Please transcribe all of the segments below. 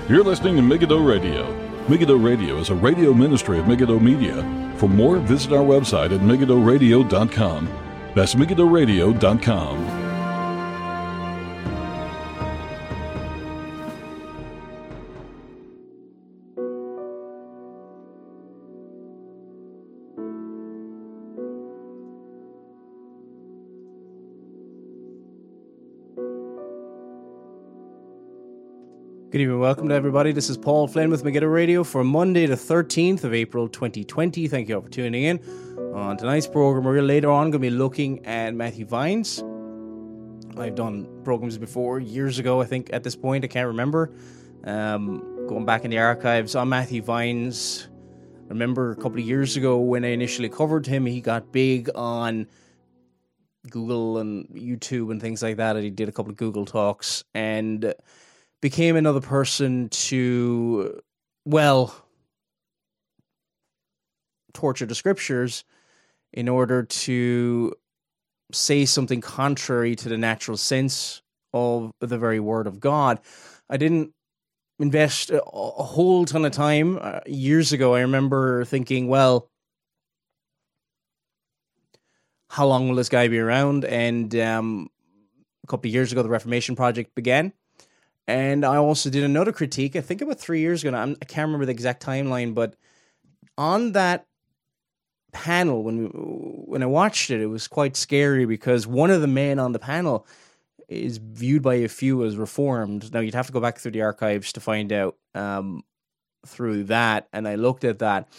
You're listening to Megiddo Radio. Megiddo Radio is a radio ministry of Megiddo Media. For more, visit our website at megiddoradio.com. That's megiddoradio.com. Good evening, welcome to everybody. This is Paul Flynn with Megiddo Radio for Monday the 13th of April 2020. Thank you all for tuning in. On tonight's program, we're later on going to be looking at Matthew Vines. I've done programs before, years ago, I think, at this point. I can't remember. Going back in the archives on Matthew Vines. I remember a couple of years ago when I initially covered him, he got big on Google and YouTube and things like that. He did a couple of Google Talks and became another person to, well, torture the scriptures in order to say something contrary to the natural sense of the very word of God. I didn't invest a whole ton of time. Years ago, I remember thinking, well, how long will this guy be around? And a couple of years ago, the Reformation Project began. And I also did another critique, I think about 3 years ago now. I can't remember the exact timeline, but on that panel, when I watched it, it was quite scary because one of the men on the panel is viewed by a few as reformed. Now, you'd have to go back through the archives to find out through that, and I looked at that.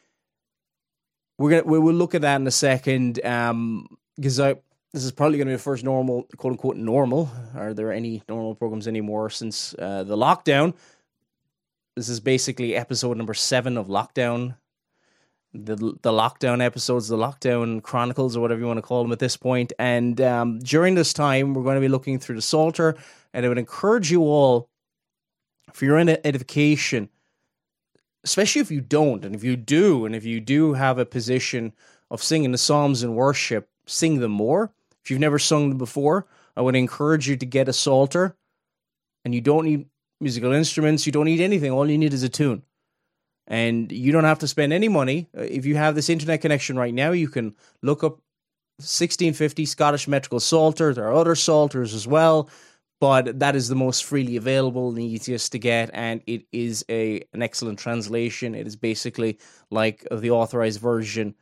We'll look at that in a second, because this is probably going to be the first normal, quote-unquote normal. Are there any normal programs anymore since the lockdown? This is basically episode number 7 of Lockdown. The Lockdown episodes, the Lockdown Chronicles, or whatever you want to call them at this point. And during this time, we're going to be looking through the Psalter. And I would encourage you all, for your edification, especially if you don't, and if you do, and if you do have a position of singing the Psalms in worship, sing them more. If you've never sung them before, I would encourage you to get a Psalter. And you don't need musical instruments. You don't need anything. All you need is a tune. And you don't have to spend any money. If you have this internet connection right now, you can look up 1650 Scottish Metrical Psalter. There are other Psalters as well, but that is the most freely available and easiest to get, and it is an excellent translation. It is basically like the authorized version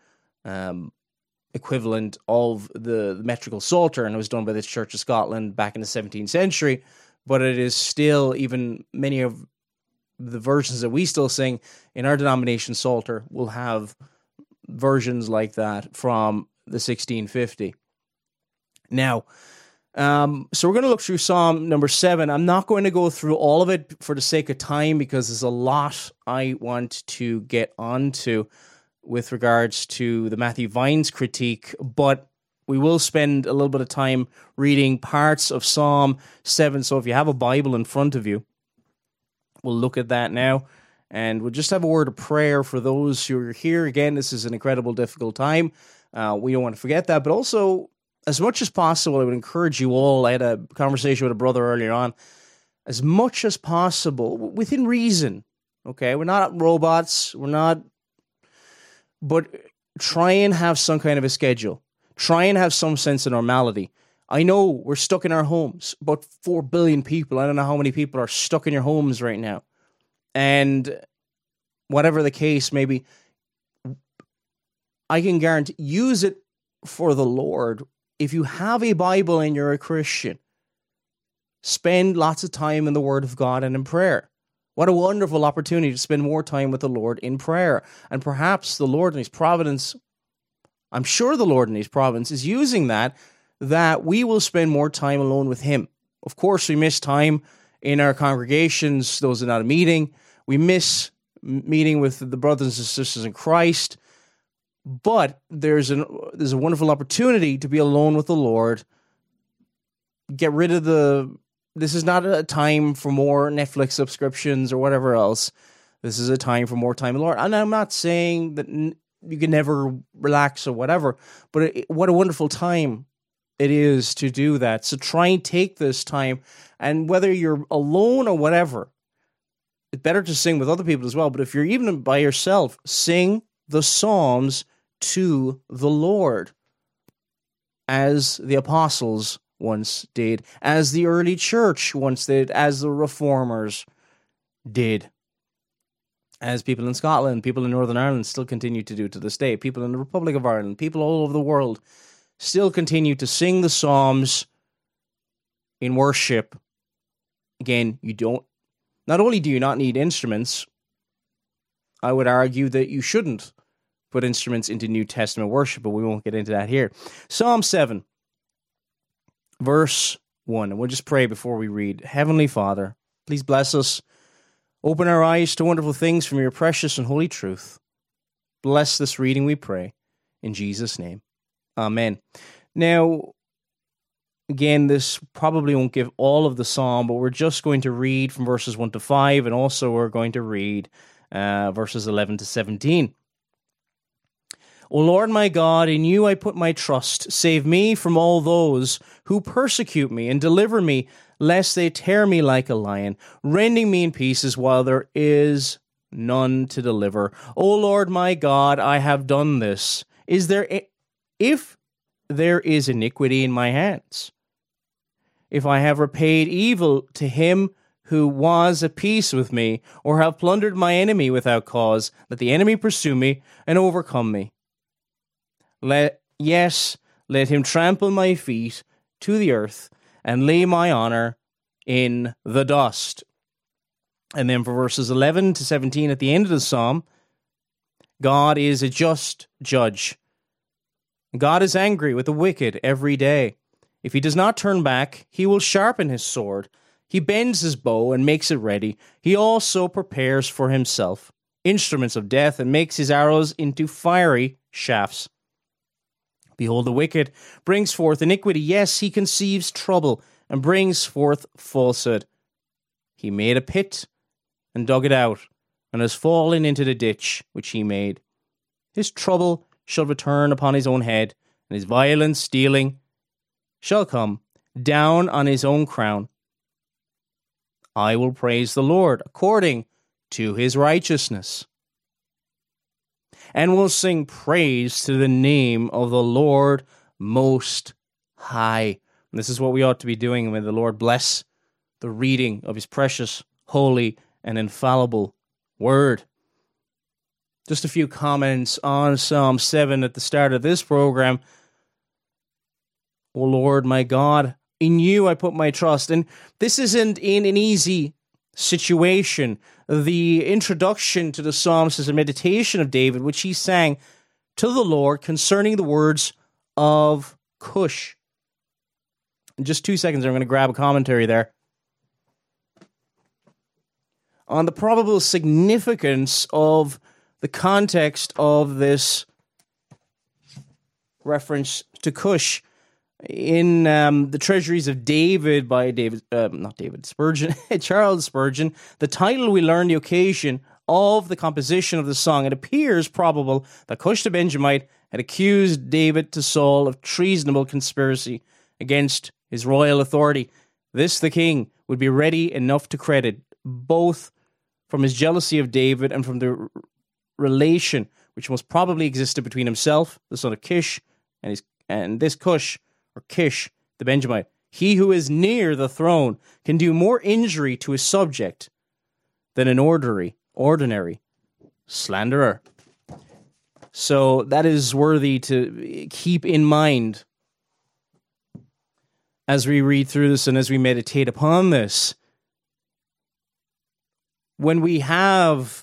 equivalent of the metrical Psalter, and it was done by the Church of Scotland back in the 17th century, but it is still, even many of the versions that we still sing in our denomination Psalter will have versions like that from the 1650. Now, so we're going to look through Psalm number 7. I'm not going to go through all of it for the sake of time because there's a lot I want to get onto with regards to the Matthew Vines critique, but we will spend a little bit of time reading parts of Psalm 7. So if you have a Bible in front of you, we'll look at that now, and we'll just have a word of prayer for those who are here. Again, this is an incredible, difficult time. We don't want to forget that, but also, as much as possible, I would encourage you all. I had a conversation with a brother earlier on. As much as possible, within reason, okay? We're not robots, but try and have some kind of a schedule. Try and have some sense of normality. I know we're stuck in our homes, about 4 billion people. I don't know how many people are stuck in your homes right now. And whatever the case may be, I can guarantee, use it for the Lord. If you have a Bible and you're a Christian, spend lots of time in the Word of God and in prayer. What a wonderful opportunity to spend more time with the Lord in prayer. And perhaps the Lord in His providence, I'm sure the Lord in His providence is using that we will spend more time alone with Him. Of course, we miss time in our congregations, those are not a meeting. We miss meeting with the brothers and sisters in Christ. But there's a wonderful opportunity to be alone with the Lord. Get rid of this is not a time for more Netflix subscriptions or whatever else. This is a time for more time with the Lord. And I'm not saying that you can never relax or whatever, but what a wonderful time it is to do that. So try and take this time, and whether you're alone or whatever, it's better to sing with other people as well, but if you're even by yourself, sing the psalms to the Lord, as the apostles once did, as the early church once did, as the reformers did, as people in Scotland, people in Northern Ireland still continue to do to this day, people in the Republic of Ireland, people all over the world still continue to sing the psalms in worship. Again, not only do you not need instruments, I would argue that you shouldn't put instruments into New Testament worship, but we won't get into that here. Psalm 7, verse 1, and we'll just pray before we read. Heavenly Father, please bless us. Open our eyes to wonderful things from your precious and holy truth. Bless this reading, we pray, in Jesus' name. Amen. Now, again, this probably won't give all of the psalm, but we're just going to read from verses 1 to 5, and also we're going to read verses 11 to 17. O Lord my God, in you I put my trust. Save me from all those who persecute me, and deliver me, lest they tear me like a lion, rending me in pieces while there is none to deliver. O Lord my God, I have done this. If there is iniquity in my hands, if I have repaid evil to him who was at peace with me, or have plundered my enemy without cause, let the enemy pursue me and overcome me. Let him trample my feet to the earth and lay my honor in the dust. And then for verses 11 to 17 at the end of the psalm, God is a just judge. God is angry with the wicked every day. If he does not turn back, he will sharpen his sword. He bends his bow and makes it ready. He also prepares for himself instruments of death and makes his arrows into fiery shafts. Behold, the wicked brings forth iniquity. Yes, he conceives trouble and brings forth falsehood. He made a pit and dug it out, and has fallen into the ditch which he made. His trouble shall return upon his own head, and his violent stealing shall come down on his own crown. I will praise the Lord according to his righteousness, and will sing praise to the name of the Lord Most High. And this is what we ought to be doing, and may the Lord bless the reading of his precious, holy, and infallible word. Just a few comments on Psalm 7 at the start of this program. O Lord, my God, in you I put my trust. And this isn't in an easy situation. The introduction to the Psalms is a meditation of David, which he sang to the Lord concerning the words of Cush. In just 2 seconds, I'm going to grab a commentary there on the probable significance of the context of this reference to Cush. In the Treasuries of David by Spurgeon, Charles Spurgeon, the title we learn the occasion of the composition of the song. It appears probable that Cush the Benjamite had accused David to Saul of treasonable conspiracy against his royal authority. This the king would be ready enough to credit, both from his jealousy of David and from the relation which most probably existed between himself, the son of Kish, and this Cush, or Kish, the Benjamite. He who is near the throne can do more injury to his subject than an ordinary slanderer. So that is worthy to keep in mind as we read through this and as we meditate upon this. When we have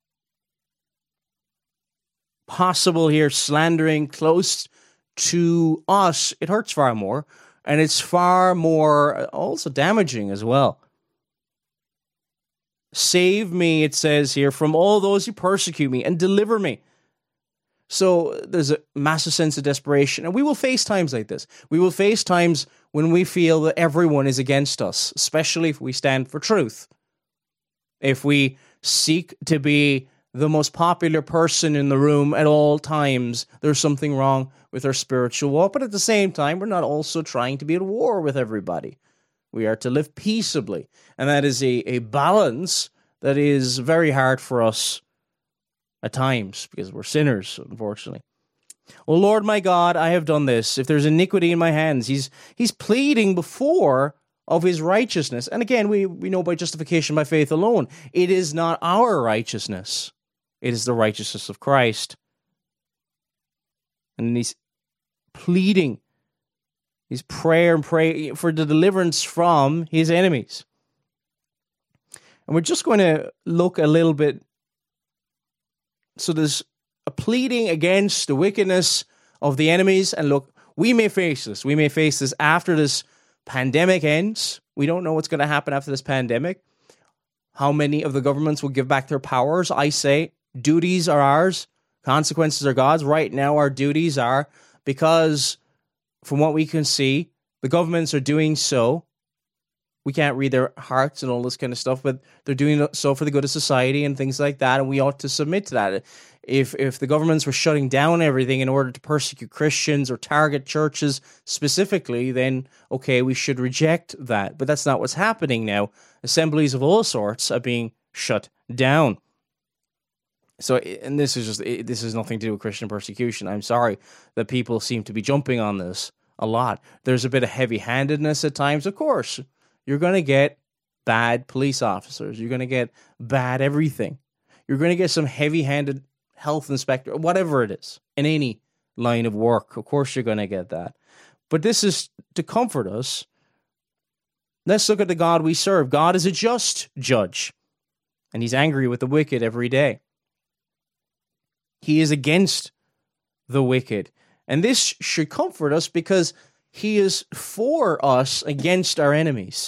possible here slandering close to us, it hurts far more, and it's far more also damaging as well. Save me, it says here, from all those who persecute me, and deliver me. So there's a massive sense of desperation, and we will face times like this. We will face times when we feel that everyone is against us, especially if we stand for truth. If we seek to be the most popular person in the room at all times, there's something wrong with our spiritual walk. But at the same time, we're not also trying to be at war with everybody. We are to live peaceably. And that is a balance that is very hard for us at times because we're sinners, unfortunately. Oh Lord my God, I have done this. If there's iniquity in my hands, he's pleading before of his righteousness. And again, we know by justification by faith alone. It is not our righteousness. It is the righteousness of Christ. And he's pleading his prayer and pray for the deliverance from his enemies. And we're just going to look a little bit. So there's a pleading against the wickedness of the enemies. And look, we may face this. We may face this after this pandemic ends. We don't know what's going to happen after this pandemic. How many of the governments will give back their powers? I say duties are ours. Consequences are God's. Right now, our duties are, because from what we can see, the governments are doing so. We can't read their hearts and all this kind of stuff, but they're doing so for the good of society and things like that, and we ought to submit to that. If the governments were shutting down everything in order to persecute Christians or target churches specifically, then, okay, we should reject that. But that's not what's happening now. Assemblies of all sorts are being shut down. So, and this is nothing to do with Christian persecution. I'm sorry that people seem to be jumping on this a lot. There's a bit of heavy-handedness at times. Of course, you're going to get bad police officers. You're going to get bad everything. You're going to get some heavy-handed health inspector, whatever it is, in any line of work. Of course, you're going to get that. But this is to comfort us. Let's look at the God we serve. God is a just judge, and he's angry with the wicked every day. He is against the wicked. And this should comfort us because he is for us against our enemies.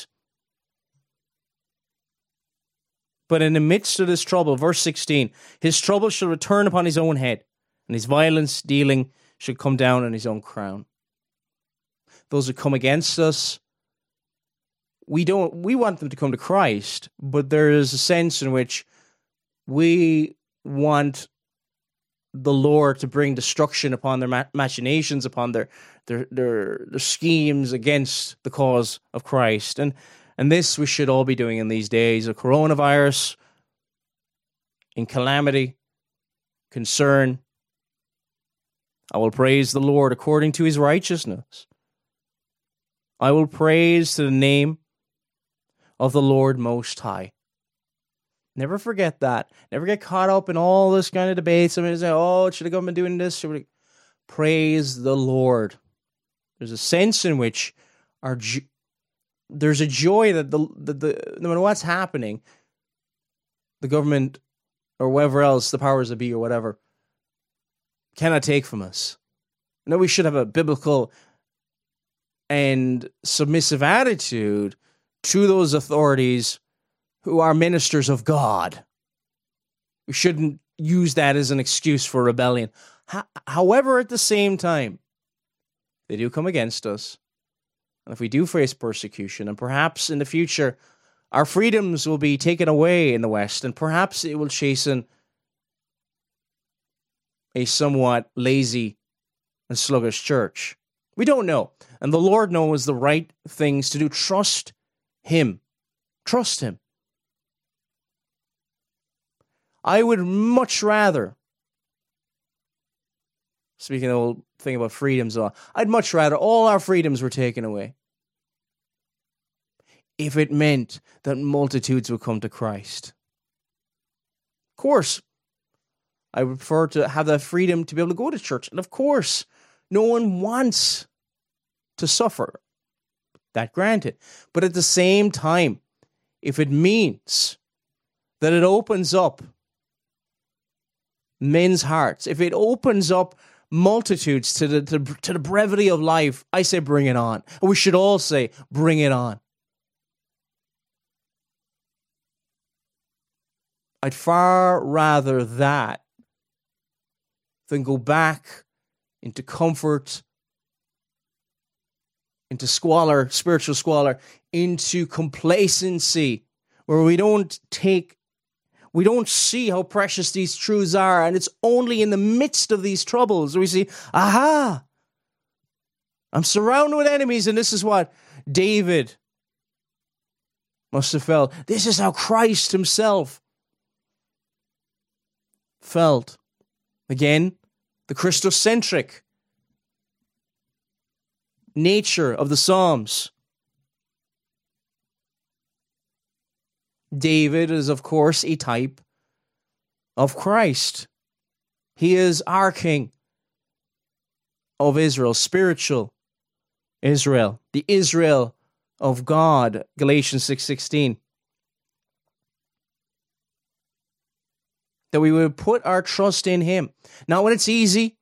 But in the midst of this trouble, verse 16, his trouble shall return upon his own head, and his violence dealing should come down on his own crown. Those who come against us, we want them to come to Christ, but there is a sense in which we want the Lord to bring destruction upon their machinations, upon their schemes against the cause of Christ. And this we should all be doing in these days of coronavirus, in calamity, concern. I will praise the Lord according to his righteousness. I will praise to the name of the Lord Most High. Never forget that. Never get caught up in all this kind of debate. Somebody say, oh, should the government be doing this? Praise the Lord. There's a sense in which there's a joy that no matter what's happening, the government or whoever else, the powers that be or whatever, cannot take from us. No, we should have a biblical and submissive attitude to those authorities who are ministers of God. We shouldn't use that as an excuse for rebellion. However, at the same time, they do come against us. And if we do face persecution, and perhaps in the future, our freedoms will be taken away in the West, and perhaps it will chasten a somewhat lazy and sluggish church. We don't know. And the Lord knows the right things to do. Trust him. Trust him. I would much rather, speaking of the whole thing about freedoms, I'd much rather all our freedoms were taken away if it meant that multitudes would come to Christ. Of course, I would prefer to have that freedom to be able to go to church. And of course, no one wants to suffer. That granted. But at the same time, if it means that it opens up men's hearts, if it opens up multitudes to the brevity of life, I say bring it on. And we should all say bring it on. I'd far rather that than go back into comfort, into squalor, spiritual squalor, into complacency, where we don't see how precious these truths are, and it's only in the midst of these troubles we see, aha, I'm surrounded with enemies, and this is what David must have felt. This is how Christ himself felt. Again, the Christocentric nature of the Psalms. David is, of course, a type of Christ. He is our king of Israel, spiritual Israel, the Israel of God, Galatians 6:16. That we would put our trust in him. Not when it's easy,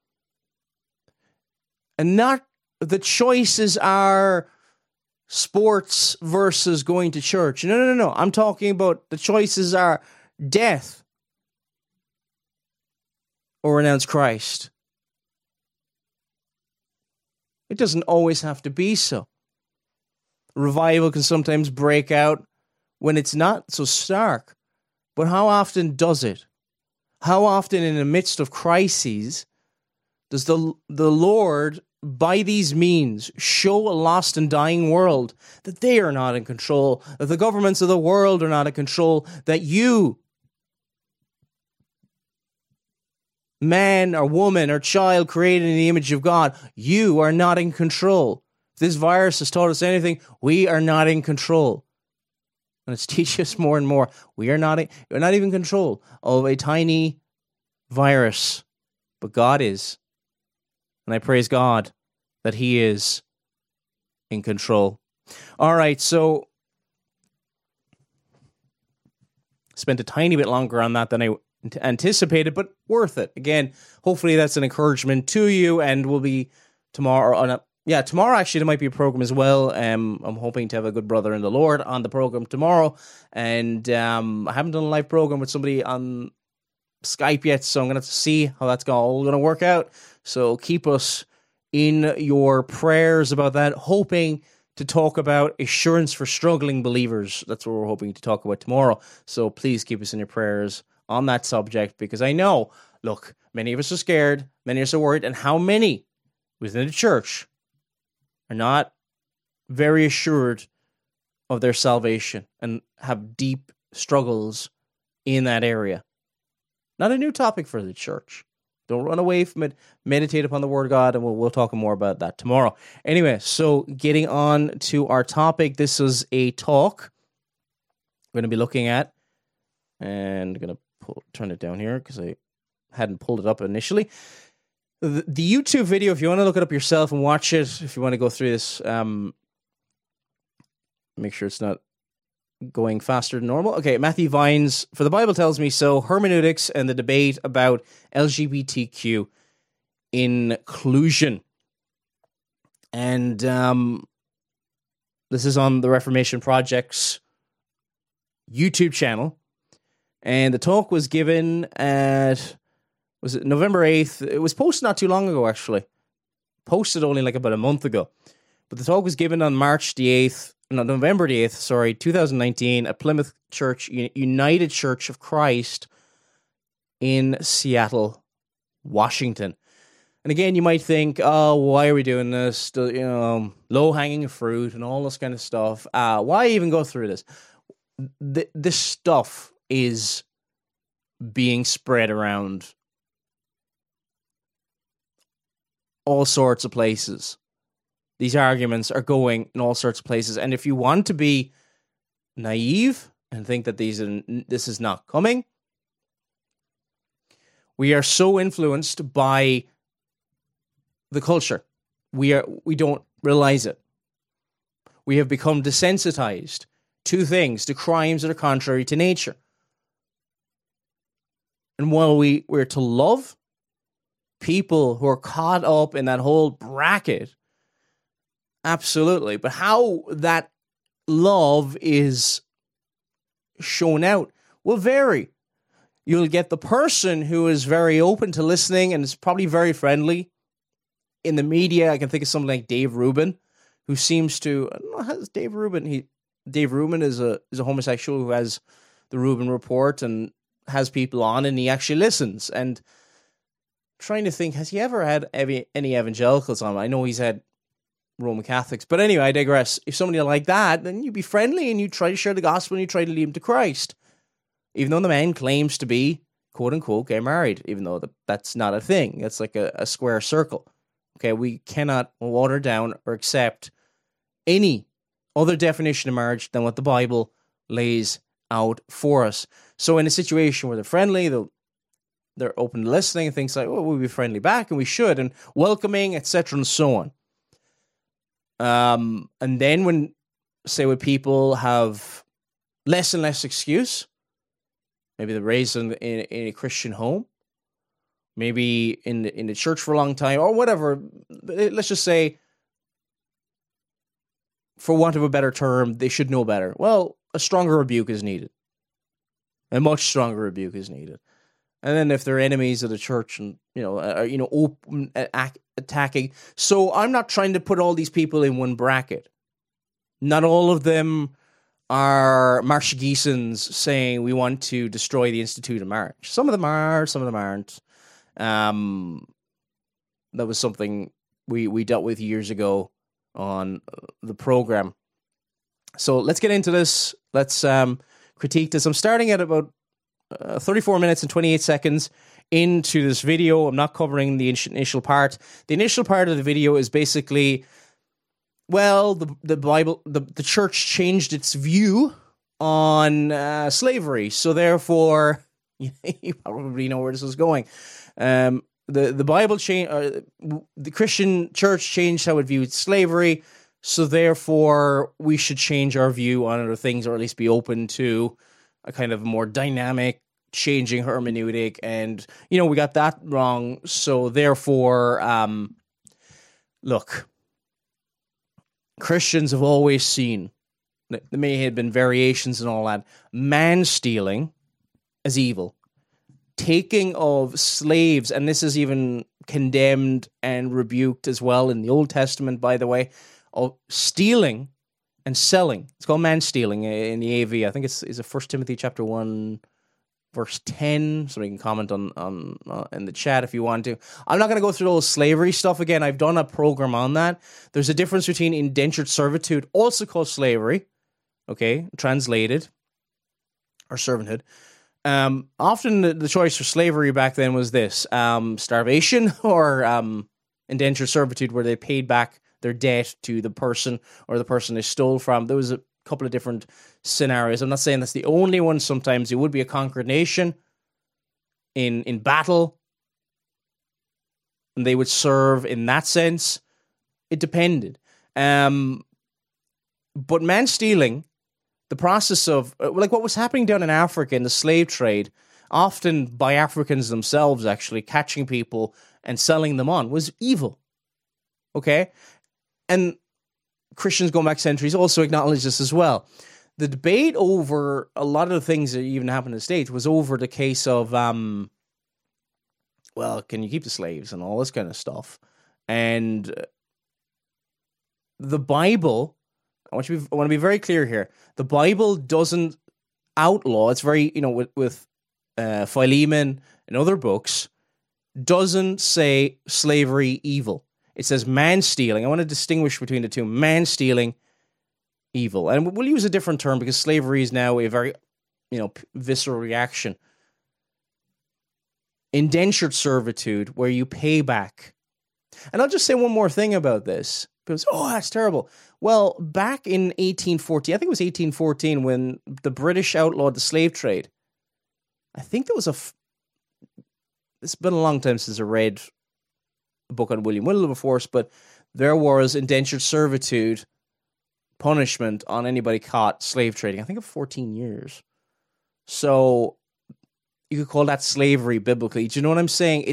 and not the choices are sports versus going to church. No. I'm talking about the choices are death or renounce Christ. It doesn't always have to be so. Revival can sometimes break out when it's not so stark. But how often does it? How often in the midst of crises does the Lord, by these means, show a lost and dying world that they are not in control, that the governments of the world are not in control, that you, man or woman or child created in the image of God, you are not in control. If this virus has taught us anything, we are not in control. And it's teaching us more and more. We're not even in control of a tiny virus, but God is. And I praise God that he is in control. All right, so spent a tiny bit longer on that than I anticipated, but worth it. Again, hopefully that's an encouragement to you, and we'll be tomorrow. Tomorrow actually there might be a program as well. I'm hoping to have a good brother in the Lord on the program tomorrow, and I haven't done a live program with somebody on Skype yet, so I'm gonna have to see how that's all gonna work out. So keep us in your prayers about that. Hoping to talk about assurance for struggling believers. That's what we're hoping to talk about tomorrow. So please keep us in your prayers on that subject, because I know, look, many of us are scared, many of us are worried, and how many within the church are not very assured of their salvation and have deep struggles in that area. Not a new topic for the church. Don't run away from it. Meditate upon the Word of God, and we'll talk more about that tomorrow. Anyway, so getting on to our topic, this is a talk we're going to be looking at, and I'm going to turn it down here because I hadn't pulled it up initially. The YouTube video, if you want to look it up yourself and watch it, if you want to go through this, make sure it's not going faster than normal. Okay, Matthew Vines, For the Bible Tells Me So, Hermeneutics and the Debate About LGBTQ Inclusion. And this is on the Reformation Project's YouTube channel. And the talk was given at, was it November 8th? It was posted not too long ago, actually. Posted only like about a month ago. But the talk was given on November the 8th, 2019, at Plymouth Church, United Church of Christ in Seattle, Washington. And again, you might think, oh, why are we doing this? Low-hanging fruit and all this kind of stuff. Why even go through this? This stuff is being spread around all sorts of places. These arguments are going in all sorts of places. And if you want to be naive and think that this is not coming, we are so influenced by the culture. We don't realize it. We have become desensitized to things, to crimes that are contrary to nature. And while we're to love people who are caught up in that whole bracket, absolutely. But how that love is shown out will vary. You'll get the person who is very open to listening and is probably very friendly. In the media, I can think of someone like Dave Rubin, who seems to, I don't know, Dave Rubin is a homosexual who has the Rubin Report and has people on, and he actually listens. And trying to think, has he ever had any evangelicals on? I know he's had Roman Catholics. But anyway, I digress. If somebody like that, then you be friendly and you try to share the gospel and you try to lead them to Christ. Even though the man claims to be quote unquote, get married, even though that's not a thing. It's like a square circle. Okay, we cannot water down or accept any other definition of marriage than what the Bible lays out for us. So in a situation where they're friendly, they're open to listening and things like, we'll be friendly back, and we should, and welcoming, etc., and so on. And then when people have less and less excuse, maybe they're raised in a Christian home, maybe in the church for a long time, or whatever. Let's just say, for want of a better term, they should know better. Well, a stronger rebuke is needed. A much stronger rebuke is needed. And then if they're enemies of the church and, open attacking. So I'm not trying to put all these people in one bracket. Not all of them are Marcia Geesens saying we want to destroy the institute of marriage. Some of them are, some of them aren't. That was something we dealt with years ago on the program. So let's get into this. Let's critique this. I'm starting at about 34 minutes and 28 seconds into this video. I'm not covering the initial part. The initial part of the video is basically, well, the Bible, the church changed its view on slavery. So therefore, you probably know where this is going. The Bible changed, the Christian church changed how it viewed slavery. So therefore, we should change our view on other things, or at least be open to a kind of more dynamic, changing hermeneutic. And, we got that wrong. So therefore, look, Christians have always seen, there may have been variations and all that, man stealing as evil. Taking of slaves, and this is even condemned and rebuked as well in the Old Testament, by the way, of stealing and selling. It's called man stealing in the AV. I think it's 1 Timothy chapter 1, verse 10. Somebody can comment on in the chat if you want to. I'm not going to go through all the slavery stuff again. I've done a program on that. There's a difference between indentured servitude, also called slavery, okay, translated, or servanthood. Often the choice for slavery back then was this, starvation or indentured servitude, where they paid back their debt to the person or the person they stole from. There was a couple of different scenarios. I'm not saying that's the only one. Sometimes it would be a conquered nation in battle, and they would serve in that sense. It depended. But man stealing, the process of, like what was happening down in Africa in the slave trade, often by Africans themselves actually catching people and selling them on, was evil. Okay? And Christians going back centuries also acknowledge this as well. The debate over a lot of the things that even happened in the States was over the case of, can you keep the slaves and all this kind of stuff? And the Bible, I want to be very clear here. The Bible doesn't outlaw. It's very, with Philemon and other books, doesn't say slavery evil. It says man stealing. I want to distinguish between the two. Man stealing, evil. And we'll use a different term because slavery is now a very, visceral reaction. Indentured servitude, where you pay back. And I'll just say one more thing about this. Because, that's terrible. Well, back in 1814, I think it was 1814, when the British outlawed the slave trade, I think there was it's been a long time since I read a book on William Wilberforce, but there was indentured servitude punishment on anybody caught slave trading. I think of 14 years. So you could call that slavery biblically. Do you know what I'm saying?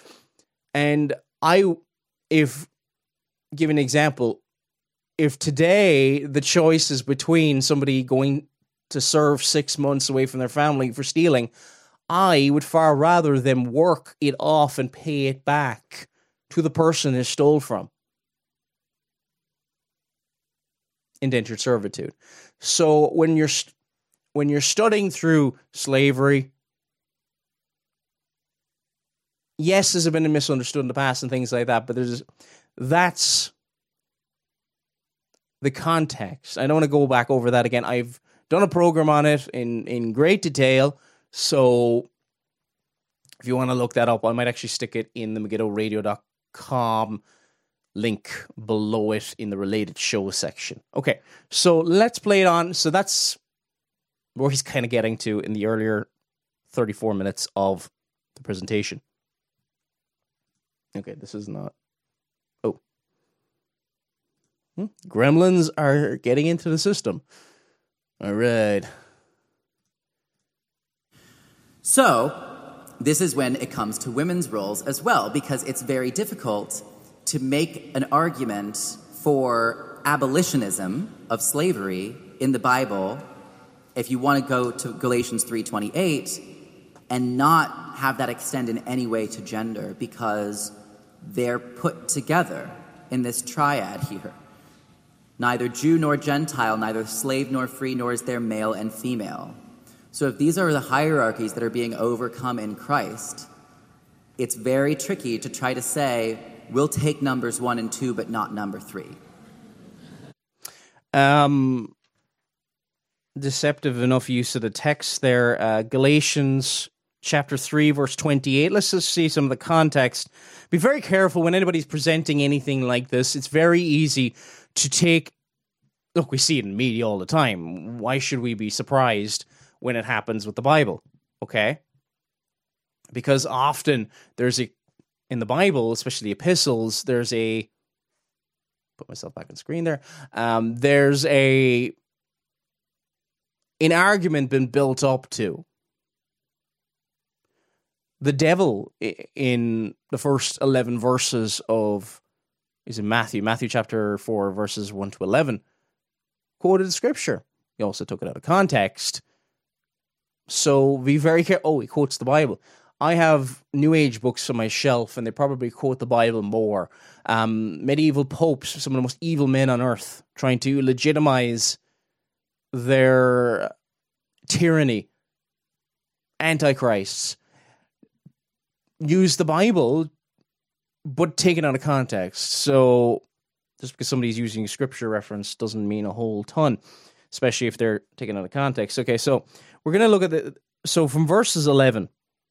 Give an example. If today the choice is between somebody going to serve 6 months away from their family for stealing, I would far rather them work it off and pay it back to the person they stole from. Indentured servitude. So when you're studying through slavery, yes, there's been misunderstood in the past and things like that, but that's the context. I don't want to go back over that again. I've done a program on it in great detail, so If you want to look that up, I might actually stick it in the MegiddoRadio.com link below it in the related show section. Okay, so let's play it on. So that's where he's kind of getting to in the earlier 34 minutes of the presentation. Okay, this is not... Oh. Gremlins are getting into the system. All right. So, this is when it comes to women's roles as well, because it's very difficult to make an argument for abolitionism of slavery in the Bible if you want to go to Galatians 3:28 and not have that extend in any way to gender, because they're put together in this triad here. Neither Jew nor Gentile, neither slave nor free, nor is there male and female. So if these are the hierarchies that are being overcome in Christ, it's very tricky to try to say, we'll take numbers 1 and 2, but not number 3. Deceptive enough use of the text there. Galatians chapter 3, verse 28. Let's just see some of the context. Be very careful when anybody's presenting anything like this. It's very easy to take... Look, we see it in media all the time. Why should we be surprised when it happens with the Bible? Okay? Because often there's in the Bible, especially the epistles, there's a... Put myself back on screen there. There's an argument been built up to. The devil in the first 11 verses of, is in Matthew chapter 4, verses 1 to 11, quoted the scripture. He also took it out of context. So be very careful. Oh, he quotes the Bible. I have New Age books on my shelf, and they probably quote the Bible more. Medieval popes, some of the most evil men on earth, trying to legitimize their tyranny, antichrists, use the Bible, but take it out of context. So just because somebody's using a scripture reference doesn't mean a whole ton, especially if they're taken out of context. Okay, so we're going to look at so from verses 11,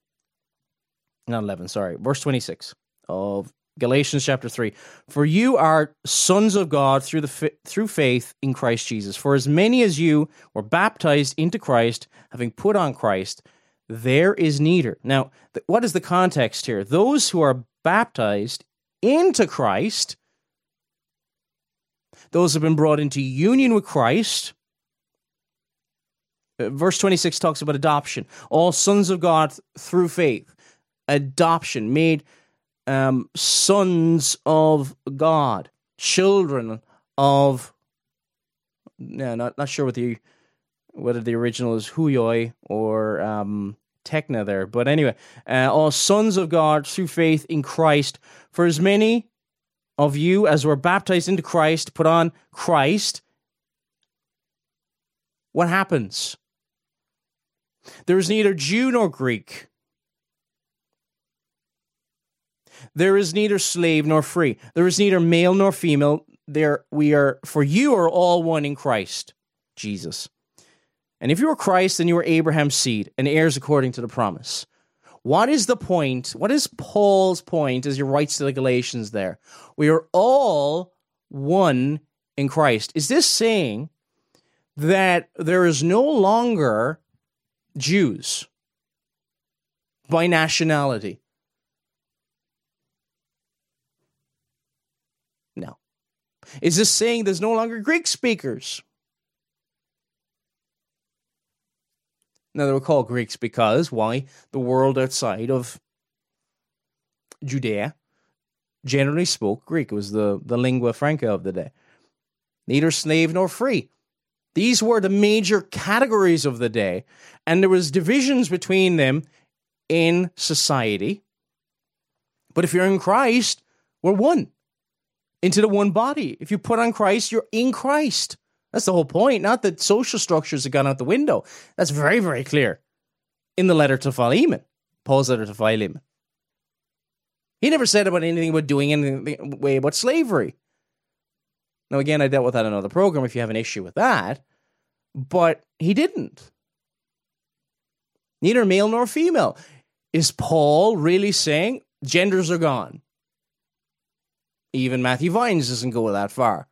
verse 26 of Galatians chapter 3. For you are sons of God through faith in Christ Jesus. For as many as you were baptized into Christ, having put on Christ, there is neither. Now, what is the context here? Those who are baptized into Christ, those have been brought into union with Christ. Verse 26 talks about adoption. All sons of God through faith. Adoption, made sons of God, children of... No, not sure whether the original is huioi or tekna there. But anyway, all sons of God through faith in Christ. For as many of you as were baptized into Christ, put on Christ. What happens? There is neither Jew nor Greek. There is neither slave nor free. There is neither male nor female. For you are all one in Christ Jesus. And if you are Christ, then you are Abraham's seed and heirs according to the promise. What is the point? What is Paul's point as he writes to the Galatians there? We are all one in Christ. Is this saying that there is no longer Jews by nationality? No. Is this saying there's no longer Greek speakers? Now, they were called Greeks because, why? The world outside of Judea generally spoke Greek. It was the lingua franca of the day. Neither slave nor free. These were the major categories of the day, and there was divisions between them in society. But if you're in Christ, we're one. Into the one body. If you put on Christ, you're in Christ. That's the whole point. Not that social structures have gone out the window. That's very, very clear in the letter to Philemon, Paul's letter to Philemon. He never said about anything about doing anything way about slavery. Now, again, I dealt with that in another program if you have an issue with that, but he didn't. Neither male nor female. Is Paul really saying genders are gone? Even Matthew Vines doesn't go that far.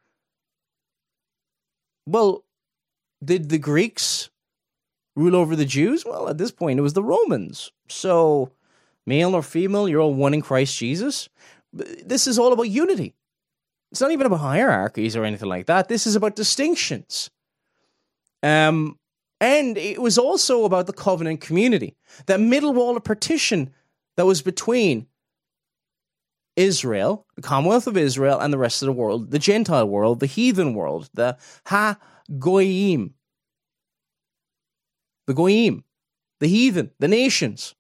Well, did the Greeks rule over the Jews? Well, at this point, it was the Romans. So, male or female, you're all one in Christ Jesus. This is all about unity. It's not even about hierarchies or anything like that. This is about distinctions. And it was also about the covenant community. That middle wall of partition that was between Israel, the Commonwealth of Israel, and the rest of the world, the Gentile world, the heathen world, the Ha-Goyim. The Goyim, the heathen, the nations.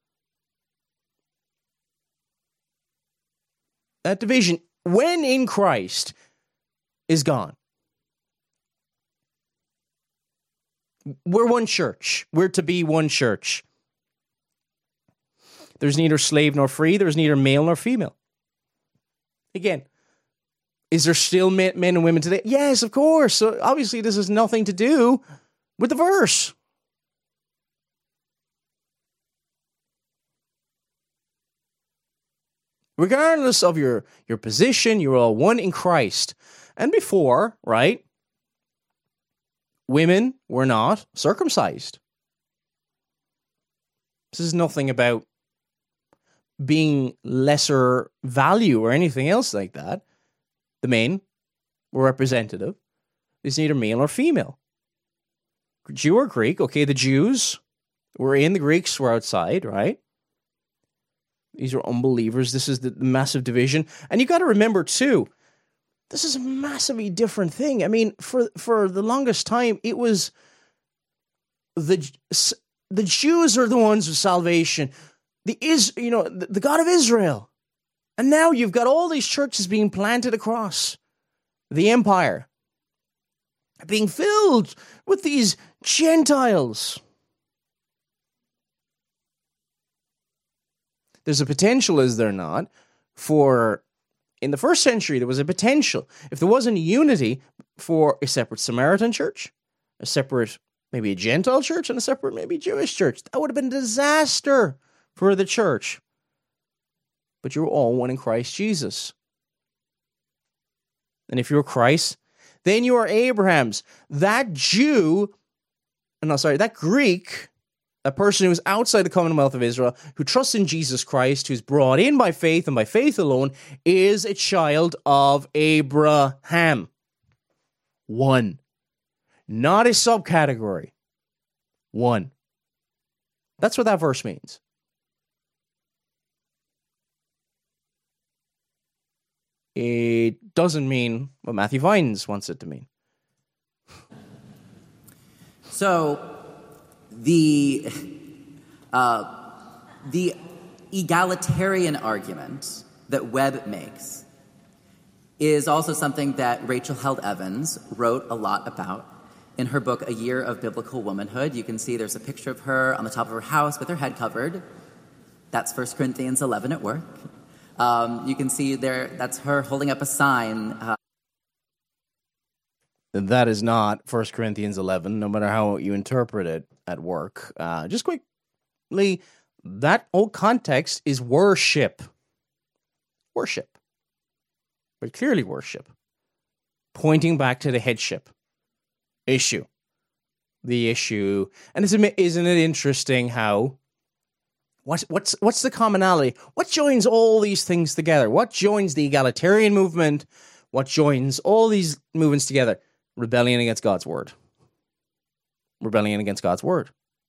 That division, when in Christ, is gone. We're one church. We're to be one church. There's neither slave nor free. There's neither male nor female. Again, is there still men and women today? Yes, of course. So obviously, this has nothing to do with the verse. Regardless of your position, you're all one in Christ. And before, right, women were not circumcised. This is nothing about being lesser value or anything else like that. The men were representative. It's neither male or female. Jew or Greek, okay, the Jews were in, the Greeks were outside, right? These are unbelievers. This is the massive division. And you got to remember, too, this is a massively different thing. I mean, for the longest time, it was the Jews are the ones with salvation. The God of Israel. And now you've got all these churches being planted across the empire, being filled with these Gentiles. There's a potential, is there not, in the first century, there was a potential. If there wasn't unity for a separate Samaritan church, a separate, maybe a Gentile church, and a separate, maybe Jewish church, that would have been a disaster for the church. But you're all one in Christ Jesus. And if you're Christ, then you are Abraham's. That Greek, a person who's outside the Commonwealth of Israel, who trusts in Jesus Christ, who's brought in by faith and by faith alone, is a child of Abraham. One. Not a subcategory. One. That's what that verse means. It doesn't mean what Matthew Vines wants it to mean. So, the egalitarian argument that Webb makes is also something that Rachel Held Evans wrote a lot about in her book, A Year of Biblical Womanhood. You can see there's a picture of her on the top of her house with her head covered. That's 1 Corinthians 11 at work. You can see there, that's her holding up a sign. That is not 1 Corinthians 11, no matter how you interpret it at work. Just quickly, that old context is worship. Worship. But clearly worship. Pointing back to the headship issue. The issue. And isn't it interesting how What's the commonality? What joins all these things together? What joins the egalitarian movement? What joins all these movements together? Rebellion against God's word. Rebellion against God's word.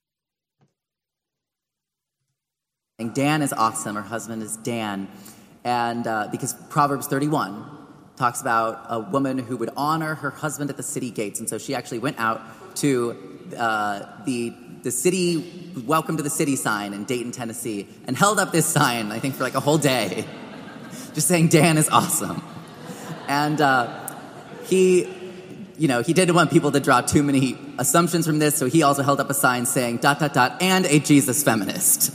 And Dan is awesome. Her husband is Dan. And because Proverbs 31 talks about a woman who would honor her husband at the city gates. And so she actually went out to the city, welcome to the city sign in Dayton, Tennessee, and held up this sign, I think, for like a whole day, just saying Dan is awesome. And he didn't want people to draw too many assumptions from this, so he also held up a sign saying ... and a Jesus feminist.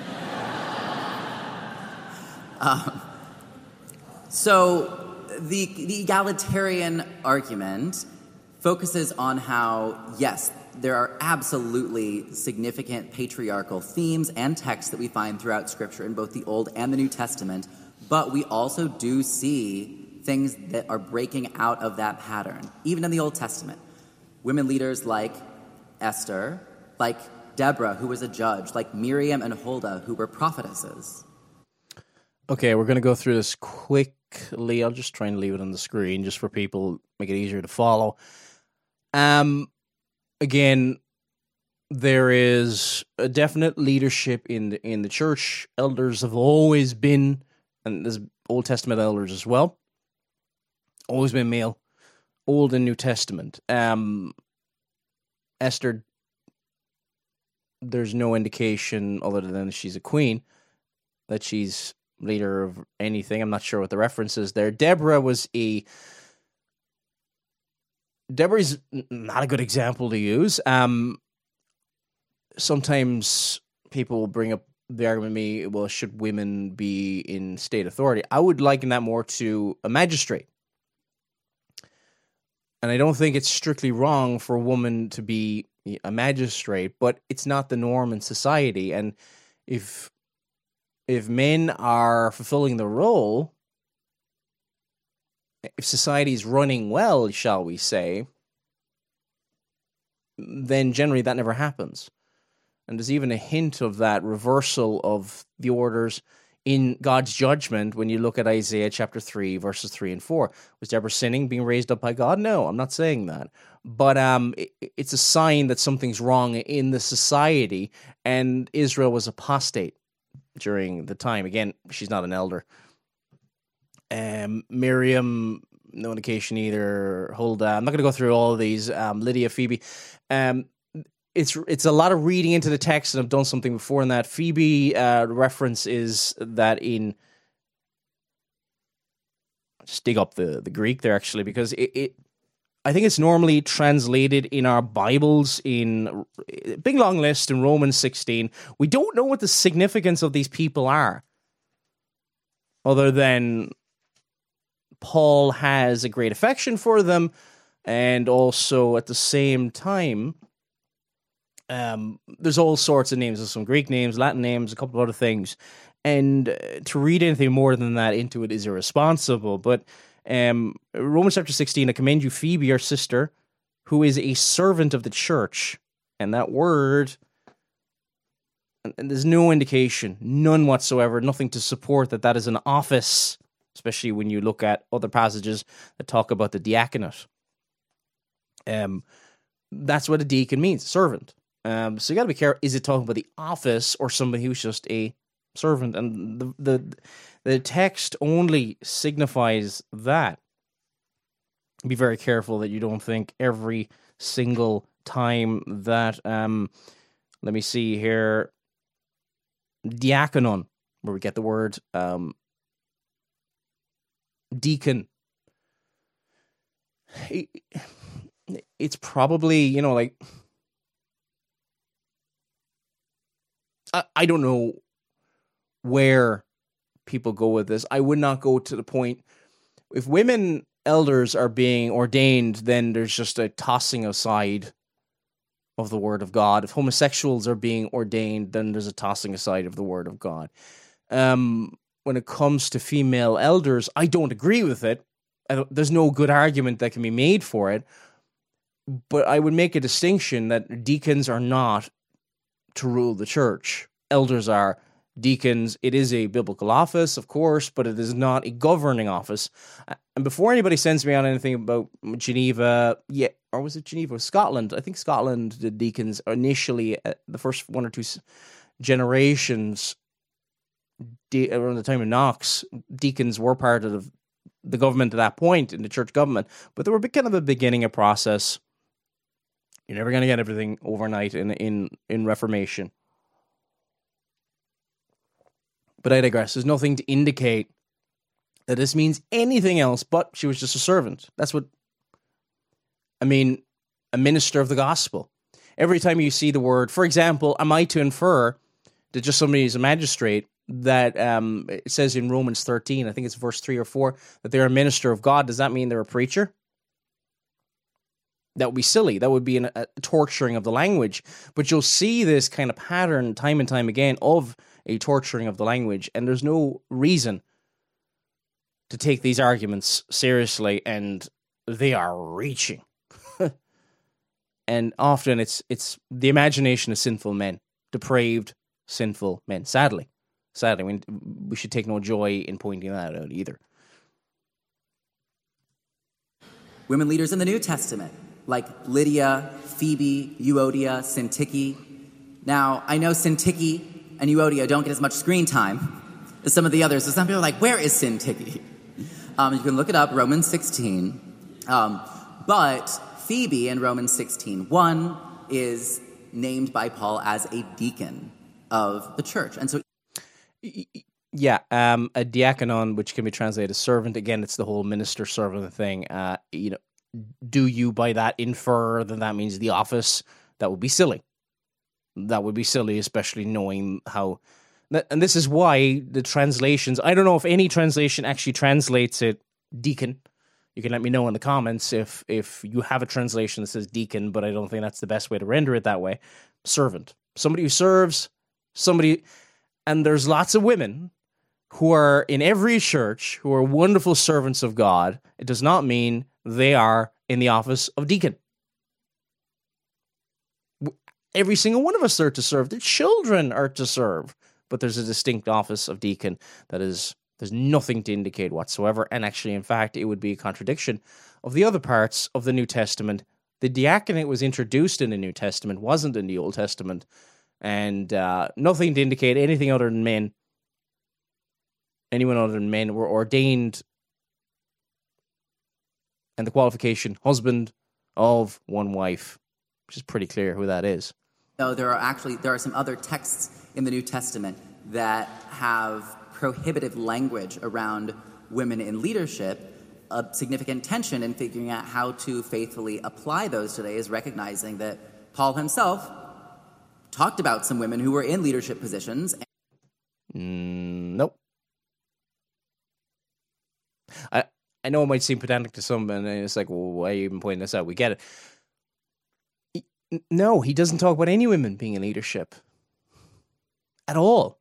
So the egalitarian argument focuses on how, yes, there are absolutely significant patriarchal themes and texts that we find throughout Scripture in both the Old and the New Testament, but we also do see things that are breaking out of that pattern, even in the Old Testament. Women leaders like Esther, like Deborah, who was a judge, like Miriam and Huldah, who were prophetesses. Okay, we're going to go through this quickly. I'll just try and leave it on the screen just for people, make it easier to follow. Again, there is a definite leadership in the church. Elders have always been, and there's Old Testament elders as well, always been male, Old and New Testament. Esther, there's no indication other than she's a queen that she's leader of anything. I'm not sure what the reference is there. Deborah's not a good example to use. Sometimes people will bring up the argument to me, well, should women be in state authority? I would liken that more to a magistrate. And I don't think it's strictly wrong for a woman to be a magistrate, but it's not the norm in society. And if men are fulfilling the role, if society is running well, shall we say, then generally that never happens. And there's even a hint of that reversal of the orders in God's judgment when you look at Isaiah chapter 3, verses 3 and 4. Was Deborah sinning, being raised up by God? No, I'm not saying that. But it's a sign that something's wrong in the society, and Israel was apostate during the time. Again, she's not an elder. Miriam, no indication either. Huldah, I'm not going to go through all of these. Lydia, Phoebe. It's a lot of reading into the text, and I've done something before in that. Phoebe reference is that in... Just dig up the Greek there, actually, because I think it's normally translated in our Bibles in a big long list in Romans 16. We don't know what the significance of these people are, other than Paul has a great affection for them, and also at the same time, there's all sorts of names. There's some Greek names, Latin names, a couple of other things. And to read anything more than that into it is irresponsible. But Romans chapter 16, I commend you, Phoebe, our sister, who is a servant of the church. And that word, and there's no indication, none whatsoever, nothing to support that is an office, especially when you look at other passages that talk about the diaconate. That's what a deacon means, servant. So you got to be careful. Is it talking about the office or somebody who's just a servant? And the text only signifies that. Be very careful that you don't think every single time that, let me see here, diakonon, where we get the word deacon. It's probably, like, I don't know where people go with this. I would not go to the point, if women elders are being ordained, then there's just a tossing aside of the word of God. If homosexuals are being ordained, then there's a tossing aside of the word of God. When it comes to female elders, I don't agree with it. There's no good argument that can be made for it. But I would make a distinction that deacons are not to rule the church. Elders are. Deacons, it is a biblical office, of course, but it is not a governing office. And before anybody sends me on anything about Geneva, or was it Geneva? Scotland. I think Scotland, the deacons initially, the first one or two generations, around the time of Knox, deacons were part of the government at that point, in the church government. But they were kind of a beginning of process. You're never going to get everything overnight in Reformation. But I digress. There's nothing to indicate that this means anything else but she was just a servant. That's what, a minister of the gospel. Every time you see the word, for example, am I to infer that just somebody is a magistrate, that it says in Romans 13, I think it's verse 3 or 4, that they're a minister of God. Does that mean they're a preacher? That would be silly. That would be a torturing of the language. But you'll see this kind of pattern time and time again of a torturing of the language, and there's no reason to take these arguments seriously, and they are reaching. And often it's the imagination of sinful men, depraved, sinful men. Sadly, we should take no joy in pointing that out either. Women leaders in the New Testament, like Lydia, Phoebe, Euodia, Syntyche. Now, I know Syntyche and Euodia don't get as much screen time as some of the others, so some people are like, where is Syntyche? You can look it up, Romans 16. But Phoebe in Romans 16:1 is named by Paul as a deacon of the church. And so... Yeah, a diakonon, which can be translated as servant. Again, it's the whole minister-servant thing. Do you by that infer that means the office? That would be silly. That would be silly, especially knowing how... And this is why the translations... I don't know if any translation actually translates it deacon. You can let me know in the comments if you have a translation that says deacon, but I don't think that's the best way to render it that way. Servant. Somebody who serves, somebody... And there's lots of women who are in every church who are wonderful servants of God. It does not mean they are in the office of deacon. Every single one of us are to serve. The children are to serve. But there's a distinct office of deacon that is, there's nothing to indicate whatsoever. And actually, in fact, it would be a contradiction of the other parts of the New Testament. The diaconate was introduced in the New Testament, wasn't in the Old Testament. And nothing to indicate anything other than men. Anyone other than men were ordained. And the qualification, husband of one wife, which is pretty clear who that is. No, there are some other texts in the New Testament that have prohibitive language around women in leadership. A significant tension in figuring out how to faithfully apply those today is recognizing that Paul himself talked about some women who were in leadership positions. Nope. I know it might seem pedantic to some, and it's like, well, why are you even pointing this out? We get it. No, he doesn't talk about any women being in leadership. At all.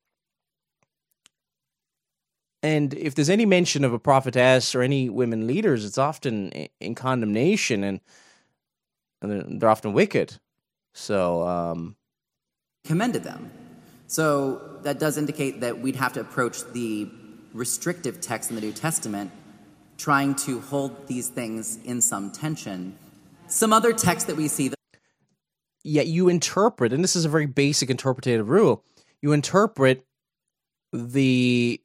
And if there's any mention of a prophetess or any women leaders, it's often in condemnation, and they're often wicked. So, commended them. So that does indicate that we'd have to approach the restrictive text in the New Testament, trying to hold these things in some tension. Some other text that we see... Yeah, you interpret, and this is a very basic interpretative rule, you interpret the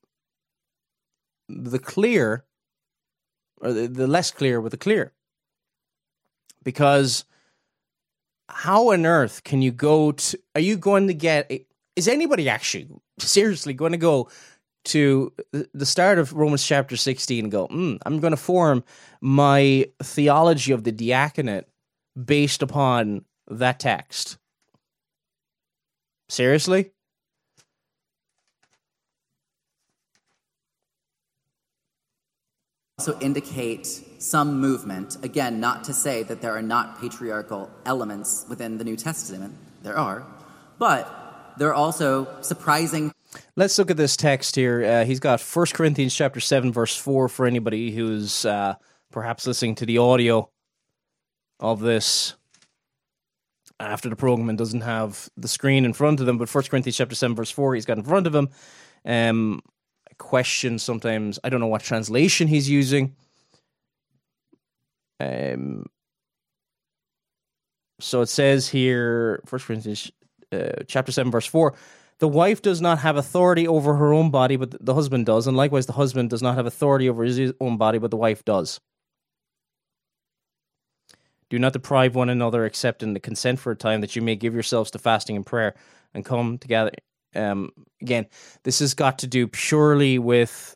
clear, or the less clear with the clear. Because how on earth can you go to... Are you going to get... Is anybody actually seriously going to go to the start of Romans chapter 16 and go, I'm going to form my theology of the diaconate based upon that text? Seriously? Also indicate some movement. Again, not to say that there are not patriarchal elements within the New Testament. There are. But there are also surprising... Let's look at this text here. He's got 1 Corinthians chapter 7, verse 4 for anybody who's perhaps listening to the audio of this after the program and doesn't have the screen in front of them. But 1 Corinthians chapter 7, verse 4, he's got in front of him. A question sometimes, I don't know what translation he's using. So it says here, 1 Corinthians chapter 7, verse 4, the wife does not have authority over her own body, but the husband does. And likewise, the husband does not have authority over his own body, but the wife does. Do not deprive one another except in the consent for a time, that you may give yourselves to fasting and prayer and come together. Again, this has got to do purely with,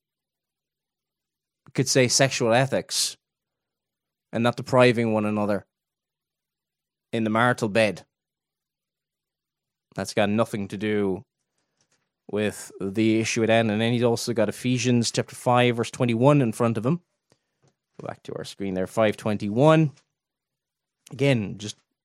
you could say, sexual ethics and not depriving one another in the marital bed. That's got nothing to do with the issue at hand. And then he's also got Ephesians chapter 5, verse 21 in front of him. Go back to our screen there, 5:21. again,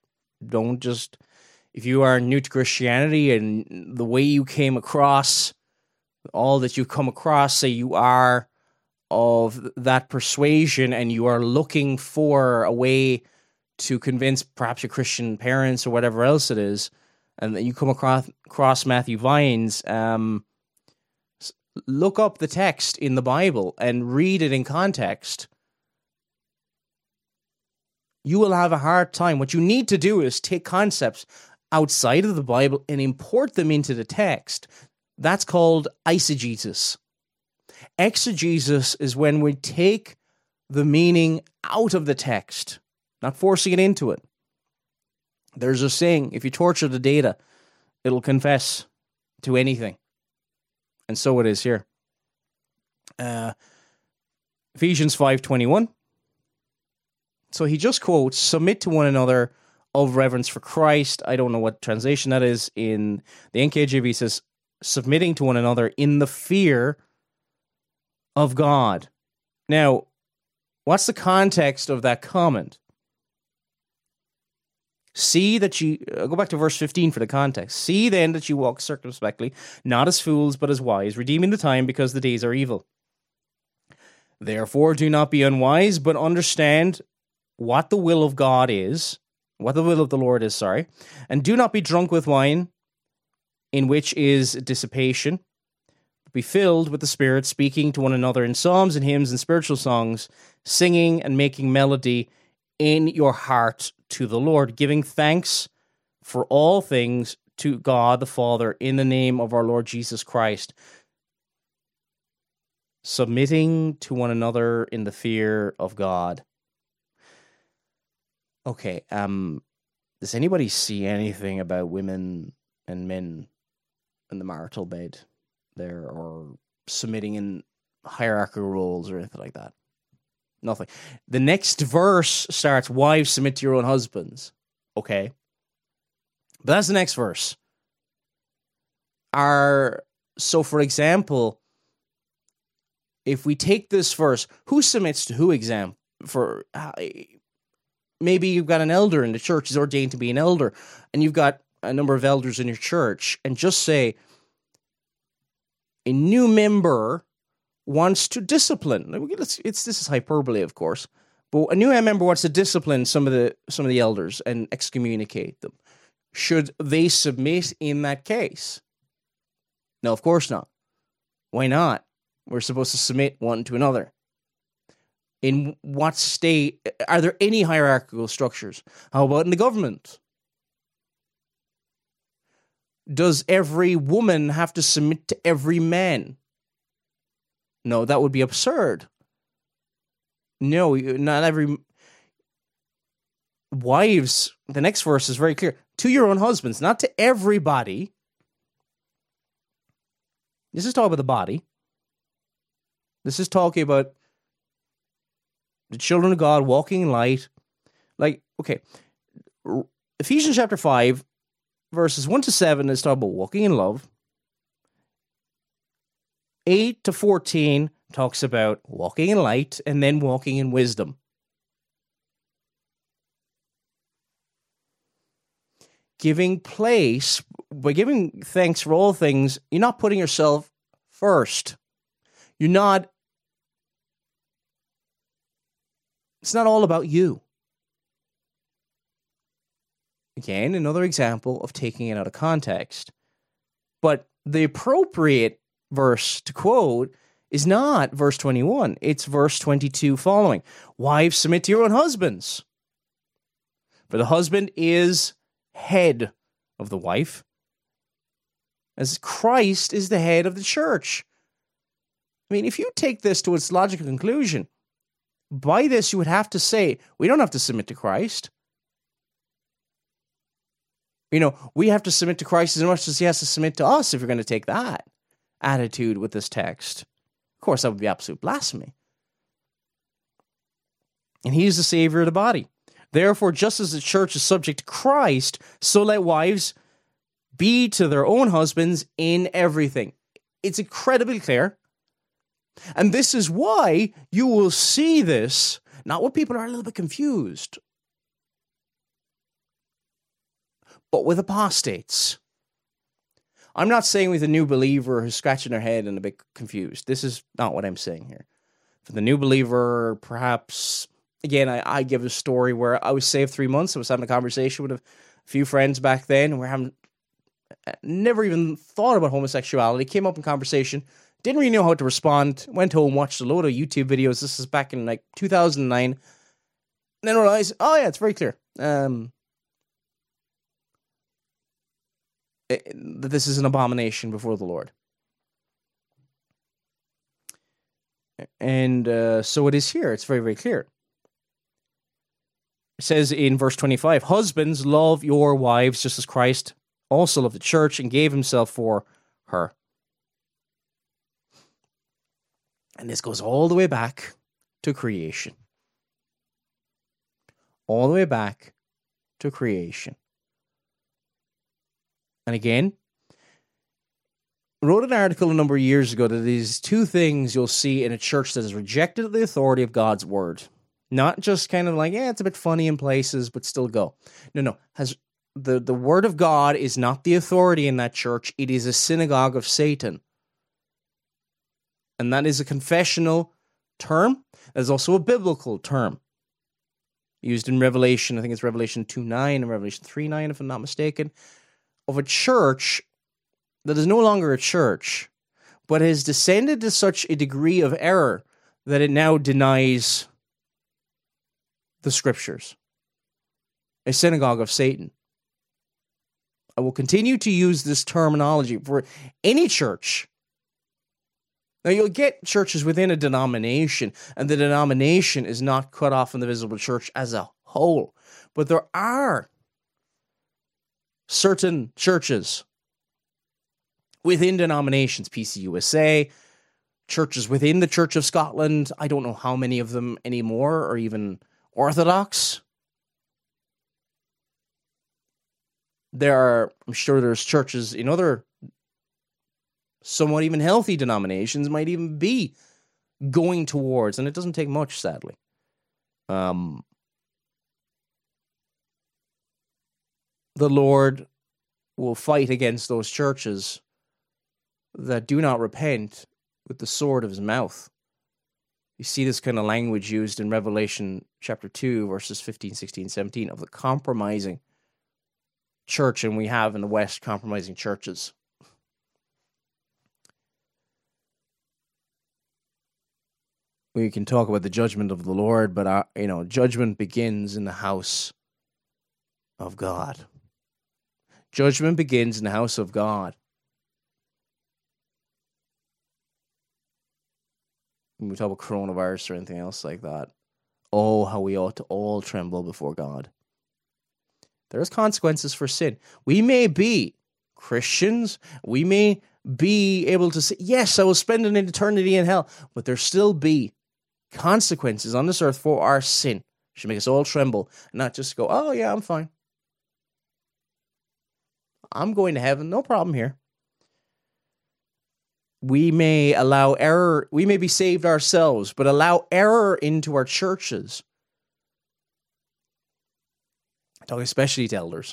if you are new to Christianity and the way you came across, all that you've come across, say you are of that persuasion and you are looking for a way to convince perhaps your Christian parents or whatever else it is, and that you come across Matthew Vines, look up the text in the Bible and read it in context. You will have a hard time. What you need to do is take concepts outside of the Bible and import them into the text. That's called eisegesis. Exegesis is when we take the meaning out of the text, not forcing it into it. There's a saying, if you torture the data, it'll confess to anything. And so it is here. Ephesians 5:21. So he just quotes, submit to one another of reverence for Christ. I don't know what translation that is. In the NKJV says, submitting to one another in the fear of God. Now, what's the context of that comment? See that you, go back to verse 15 for the context. See then that you walk circumspectly, not as fools, but as wise, redeeming the time because the days are evil. Therefore, do not be unwise, but understand what the will of God is, what the will of the Lord is, and do not be drunk with wine, in which is dissipation. Be filled with the Spirit, speaking to one another in psalms and hymns and spiritual songs, singing and making melody in your heart to the Lord, giving thanks for all things to God the Father in the name of our Lord Jesus Christ, submitting to one another in the fear of God. Okay, does anybody see anything about women and men in the marital bed there, or submitting in hierarchical roles or anything like that? Nothing. The next verse starts, wives, submit to your own husbands. Okay. But that's the next verse. So for example, if we take this verse, who submits to who maybe you've got an elder in the church, is ordained to be an elder, and you've got a number of elders in your church, and just say a new member wants to discipline. This is hyperbole, of course, but a new member wants to discipline some of the elders and excommunicate them. Should they submit in that case? No, of course not. Why not? We're supposed to submit one to another. In what state? Are there any hierarchical structures? How about in the government? Does every woman have to submit to every man? No, that would be absurd. No, not every... Wives, the next verse is very clear. To your own husbands, not to everybody. This is talking about the body. This is talking about the children of God walking in light. Like, okay, Ephesians chapter 5, verses 1 to 7 is talking about walking in love. 8 to 14 talks about walking in light and then walking in wisdom. Giving place, by giving thanks for all things, you're not putting yourself first. It's not all about you. Again, another example of taking it out of context. But the appropriate verse to quote is not verse 21. It's verse 22 following. Wives, submit to your own husbands. For the husband is head of the wife, as Christ is the head of the church. I mean, if you take this to its logical conclusion, by this you would have to say, we don't have to submit to Christ. We have to submit to Christ as much as he has to submit to us if you're going to take that attitude with this text. Of course, that would be absolute blasphemy. And he is the Savior of the body. Therefore, just as the church is subject to Christ, so let wives be to their own husbands in everything. It's incredibly clear. And this is why you will see this, not what people are a little bit confused. but with apostates. I'm not saying with a new believer who's scratching their head and a bit confused. This is not what I'm saying here. For the new believer, perhaps, again, I give a story where I was saved 3 months. I was having a conversation with a few friends back then, and we're having, never even thought about homosexuality, came up in conversation, didn't really know how to respond, went home, watched a load of YouTube videos. This is back in like 2009. And then realized, oh yeah, it's very clear. That this is an abomination before the Lord. And so it is here. It's very, very clear. It says in verse 25, husbands, love your wives just as Christ also loved the church and gave himself for her. And this goes all the way back to creation. All the way back to creation. And again, I wrote an article a number of years ago that these two things you'll see in a church that has rejected the authority of God's word. Not just kind of like, yeah, it's a bit funny in places, but still go. No. Has the word of God is not the authority in that church. It is a synagogue of Satan. And that is a confessional term. That is also a biblical term. Used in Revelation, I think it's Revelation 2:9 and Revelation 3:9, if I'm not mistaken, of a church that is no longer a church, but has descended to such a degree of error that it now denies the scriptures. A synagogue of Satan. I will continue to use this terminology for any church. Now, you'll get churches within a denomination, and the denomination is not cut off from the visible church as a whole. But there are certain churches within denominations, PCUSA, churches within the Church of Scotland. I don't know how many of them anymore, or even Orthodox. I'm sure there's churches in other somewhat even healthy denominations might even be going towards, and it doesn't take much, sadly. The Lord will fight against those churches that do not repent with the sword of his mouth. You see this kind of language used in Revelation chapter 2, verses 15, 16, 17, of the compromising church, and we have in the West compromising churches. We can talk about the judgment of the Lord, but judgment begins in the house of God. Judgment begins in the house of God. When we talk about coronavirus or anything else like that, oh, how we ought to all tremble before God. There's consequences for sin. We may be Christians. We may be able to say, yes, I will spend an eternity in hell, but there still be consequences on this earth for our sin. It should make us all tremble, and not just go, oh yeah, I'm fine. I'm going to heaven, no problem here. We may allow error, we may be saved ourselves, but allow error into our churches. I talk especially to elders.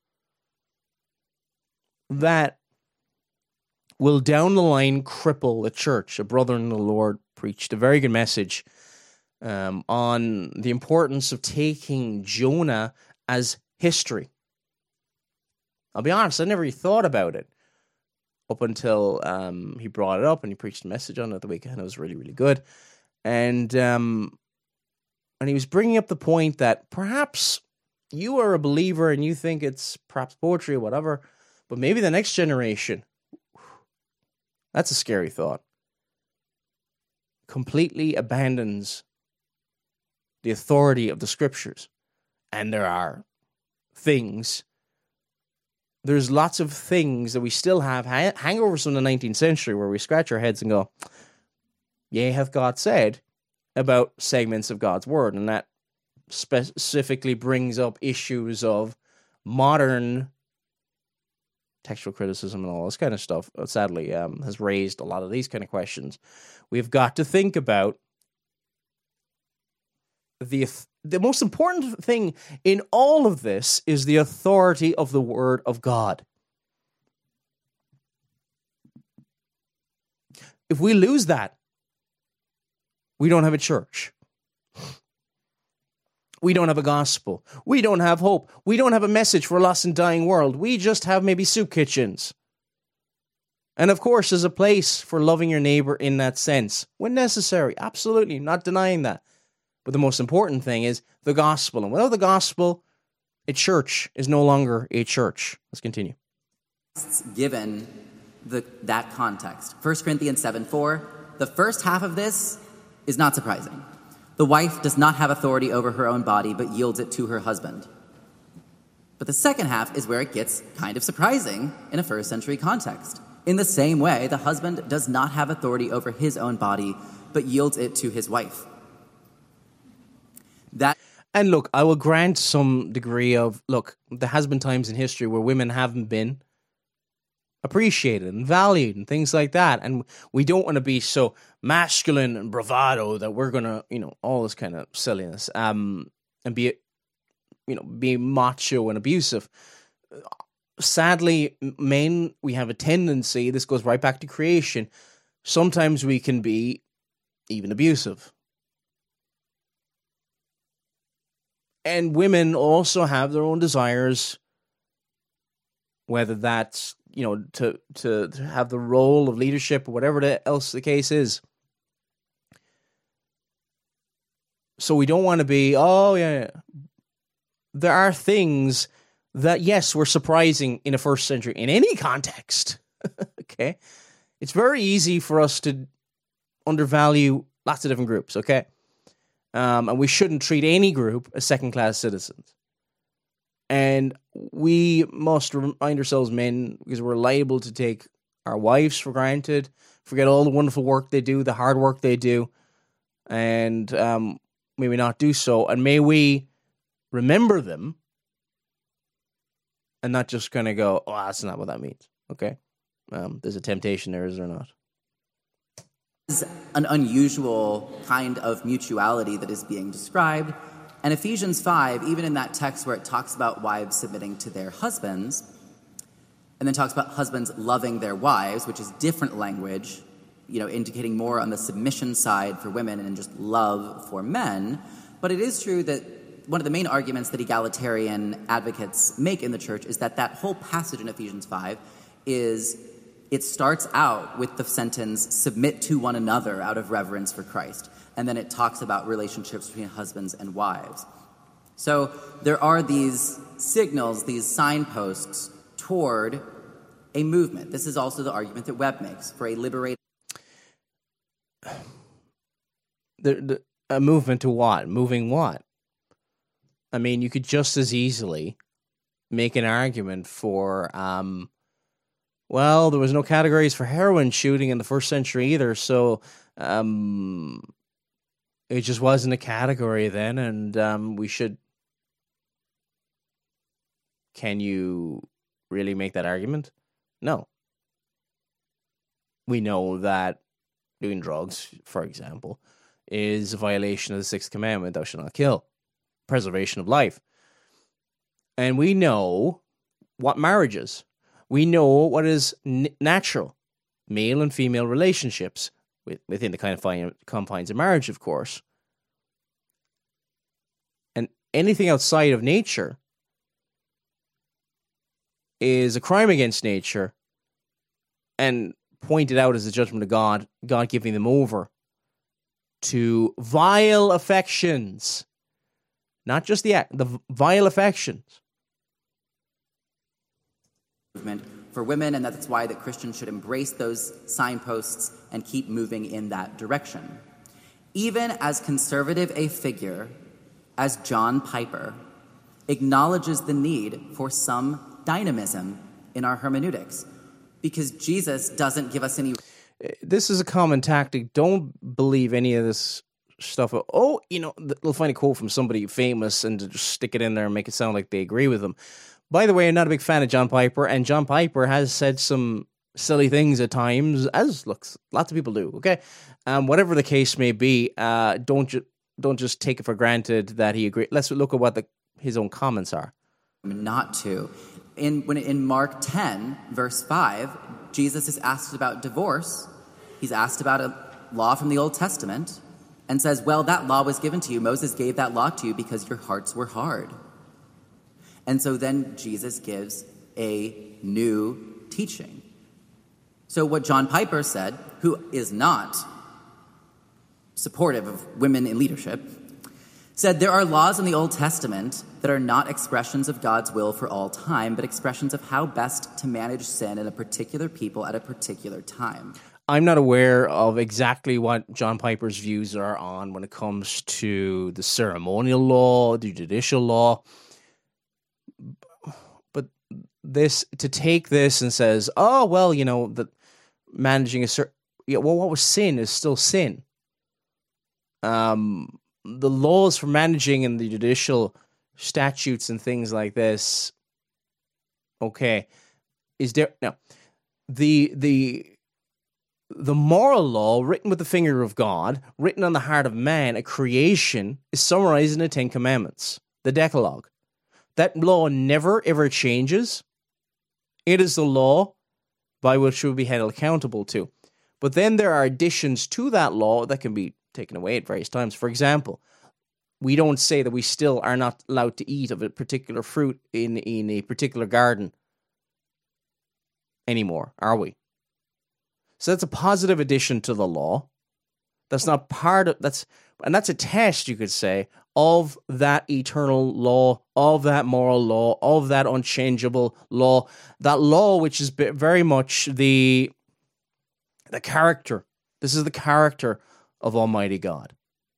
That will down the line cripple the church. A brother in the Lord preached a very good message on the importance of taking Jonah as history. I'll be honest, I never really thought about it up until he brought it up and he preached a message on it the weekend. It was really, really good. And he was bringing up the point that perhaps you are a believer and you think it's perhaps poetry or whatever, but maybe the next generation, that's a scary thought, completely abandons the authority of the scriptures. And there are things, there's lots of things that we still have, hangovers from the 19th century, where we scratch our heads and go, yea, hath God said, about segments of God's word. And that specifically brings up issues of modern textual criticism and all this kind of stuff. Sadly, has raised a lot of these kind of questions. We've got to think about the most important thing in all of this is the authority of the Word of God. If we lose that, we don't have a church. We don't have a gospel. We don't have hope. We don't have a message for a lost and dying world. We just have maybe soup kitchens. And of course, there's a place for loving your neighbor in that sense, when necessary. Absolutely, not denying that. But the most important thing is the gospel. And without the gospel, a church is no longer a church. Let's continue. Given that context, 1 Corinthians 7:4, the first half of this is not surprising. The wife does not have authority over her own body, but yields it to her husband. But the second half is where it gets kind of surprising in a first century context. In the same way, the husband does not have authority over his own body, but yields it to his wife. And look, I will grant some degree of, there has been times in history where women haven't been appreciated and valued and things like that. And we don't want to be so masculine and bravado that we're going to, all this kind of silliness, and be macho and abusive. Sadly, men, we have a tendency, this goes right back to creation, sometimes we can be even abusive. And women also have their own desires, whether that's, to have the role of leadership or whatever else the case is. So we don't want to be, There are things that, yes, were surprising in a first century, in any context. Okay? It's very easy for us to undervalue lots of different groups, okay? And we shouldn't treat any group as second-class citizens. And we must remind ourselves, men, because we're liable to take our wives for granted, forget all the wonderful work they do, the hard work they do, and may we not do so. And may we remember them and not just kind of go, oh, that's not what that means, okay? There's a temptation there, is there not? Is an unusual kind of mutuality that is being described. And Ephesians 5, even in that text where it talks about wives submitting to their husbands, and then talks about husbands loving their wives, which is different language, indicating more on the submission side for women and just love for men. But it is true that one of the main arguments that egalitarian advocates make in the church is that whole passage in Ephesians 5 it starts out with the sentence, submit to one another out of reverence for Christ. And then it talks about relationships between husbands and wives. So there are these signals, these signposts toward a movement. This is also the argument that Webb makes for a liberated... A movement to what? Moving what? I mean, you could just as easily make an argument for... there was no categories for heroin shooting in the first century either, so it just wasn't a category then, and we should... Can you really make that argument? No. We know that doing drugs, for example, is a violation of the sixth commandment, thou shalt not kill. Preservation of life. And we know what marriage is. We know what is natural, male and female relationships, within the confines of marriage, of course. And anything outside of nature is a crime against nature and pointed out as the judgment of God, God giving them over to vile affections. Not just the act, the vile affections. For women, and that's why that Christians should embrace those signposts and keep moving in that direction. Even as conservative a figure as John Piper acknowledges the need for some dynamism in our hermeneutics, because Jesus doesn't give us any... This is a common tactic. Don't believe any of this stuff. They'll find a quote from somebody famous and just stick it in there and make it sound like they agree with them. By the way, I'm not a big fan of John Piper, and John Piper has said some silly things at times, as lots of people do, okay? Whatever the case may be, don't don't just take it for granted that he agreed. Let's look at what his own comments are. Not to. In Mark 10, verse 5, Jesus is asked about divorce. He's asked about a law from the Old Testament and says, well, that law was given to you. Moses gave that law to you because your hearts were hard. And so then Jesus gives a new teaching. So what John Piper said, who is not supportive of women in leadership, said there are laws in the Old Testament that are not expressions of God's will for all time, but expressions of how best to manage sin in a particular people at a particular time. I'm not aware of exactly what John Piper's views are on when it comes to the ceremonial law, the judicial law. But to take this and says, oh, well, that managing what was sin is still sin. The laws for managing and the judicial statutes and things like this. Okay, is there now the moral law written with the finger of God, written on the heart of man, a creation, is summarized in the Ten Commandments, the Decalogue. That law never ever changes. It is the law by which we'll be held accountable to. But then there are additions to that law that can be taken away at various times. For example, we don't say that we still are not allowed to eat of a particular fruit in a particular garden anymore, are we? So that's a positive addition to the law. That's not part of that's a test, you could say, of that eternal law, of that moral law, of that unchangeable law, that law which is very much the character. This is the character of Almighty God.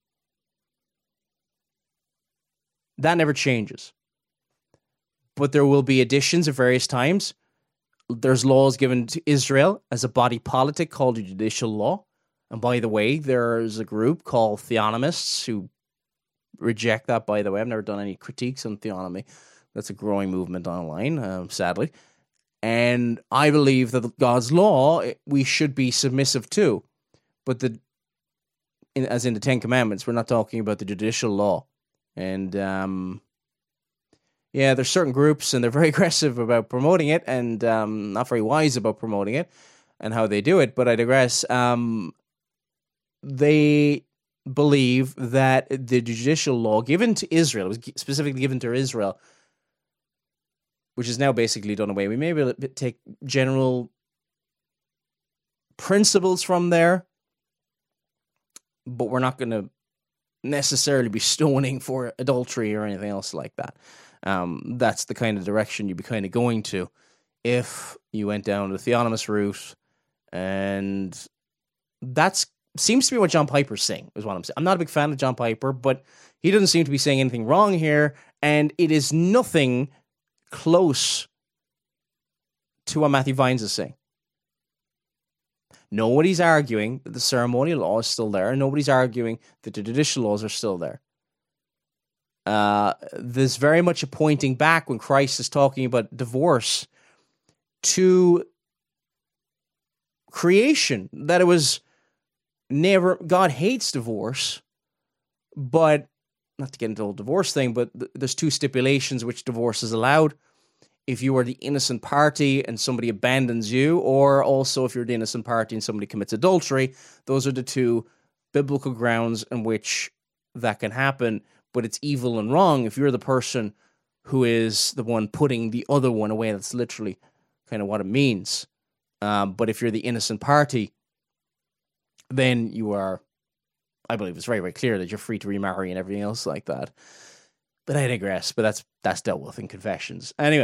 That never changes. But there will be additions at various times. There's laws given to Israel as a body politic called the judicial law. And by the way, there's a group called theonomists who reject that, by the way. I've never done any critiques on theonomy. That's a growing movement online, sadly. And I believe that God's law, we should be submissive to. But as in the Ten Commandments, we're not talking about the judicial law. And there's certain groups, and they're very aggressive about promoting it, and not very wise about promoting it and how they do it. But I digress. They believe that the judicial law given to Israel, was specifically given to Israel, which is now basically done away. We may be able to take general principles from there, but we're not going to necessarily be stoning for adultery or anything else like that. That's the kind of direction you'd be kind of going to if you went down the theonomous route, and that seems to be what John Piper's saying, is what I'm saying. I'm not a big fan of John Piper, but he doesn't seem to be saying anything wrong here, and it is nothing close to what Matthew Vines is saying. Nobody's arguing that the ceremonial law is still there. Nobody's arguing that the judicial laws are still there. There's very much a pointing back when Christ is talking about divorce to creation, that it was never, God hates divorce, but not to get into the whole divorce thing, but there's two stipulations which divorce is allowed. If you are the innocent party and somebody abandons you, or also if you're the innocent party and somebody commits adultery, those are the two biblical grounds in which that can happen. But it's evil and wrong if you're the person who is the one putting the other one away. That's literally kind of what it means. But if you're the innocent party, then you are, I believe it's very, very clear that you're free to remarry and everything else like that. But I digress, but that's dealt with in Confessions. Anyway,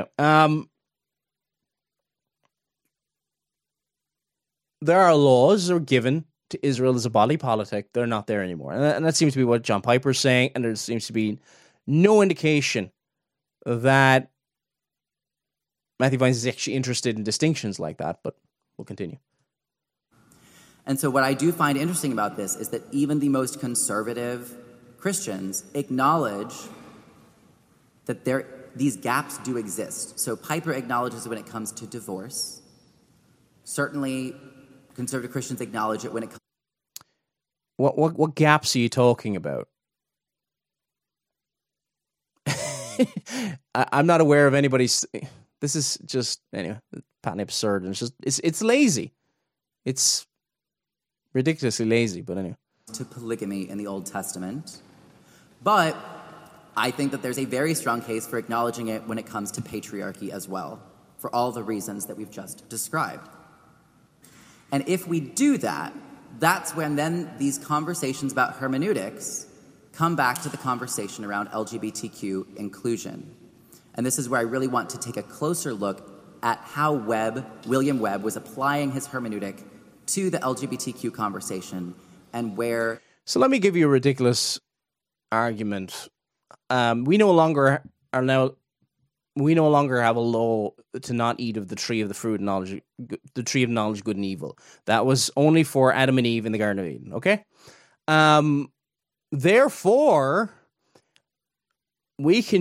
there are laws that are given to Israel as a body politic. They're not there anymore. And that seems to be what John Piper is saying, and there seems to be no indication that Matthew Vines is actually interested in distinctions like that, but we'll continue. And so what I do find interesting about this is that even the most conservative Christians acknowledge that these gaps do exist. So Piper acknowledges when it comes to divorce. Certainly, conservative Christians acknowledge it when it comes. What gaps are you talking about? I'm not aware of anybody's. This is just anyway patently absurd, and it's lazy. It's ridiculously lazy, but anyway. To polygamy in the Old Testament, but I think that there's a very strong case for acknowledging it when it comes to patriarchy as well, for all the reasons that we've just described. And if we do that, that's when then these conversations about hermeneutics come back to the conversation around LGBTQ inclusion. And this is where I really want to take a closer look at how William Webb was applying his hermeneutic to the LGBTQ conversation and where... So let me give you a ridiculous argument. We no longer have a law to not eat of the tree of the fruit of knowledge, the tree of knowledge, good and evil. That was only for Adam and Eve in the Garden of Eden. Okay, therefore, we can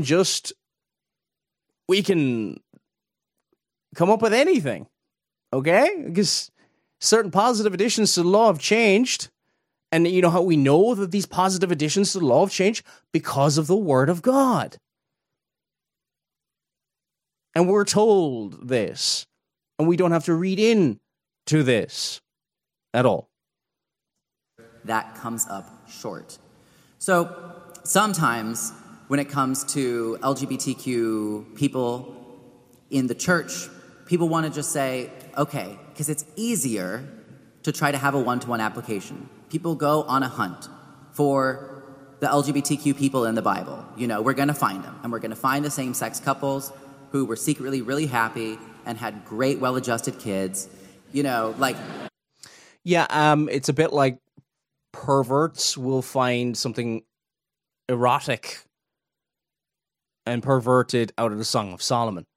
come up with anything. Okay, because certain positive additions to the law have changed. And you know how we know that these positive additions to the law have changed? Because of the Word of God. And we're told this. And we don't have to read in to this at all. That comes up short. So sometimes when it comes to LGBTQ people in the church, people want to just say, okay, because it's easier to try to have a one-to-one application. People go on a hunt for the LGBTQ people in the Bible. You know, we're going to find them. And we're going to find the same-sex couples who were secretly really happy and had great, well-adjusted kids. You know, like... Yeah, it's a bit like perverts will find something erotic and perverted out of the Song of Solomon.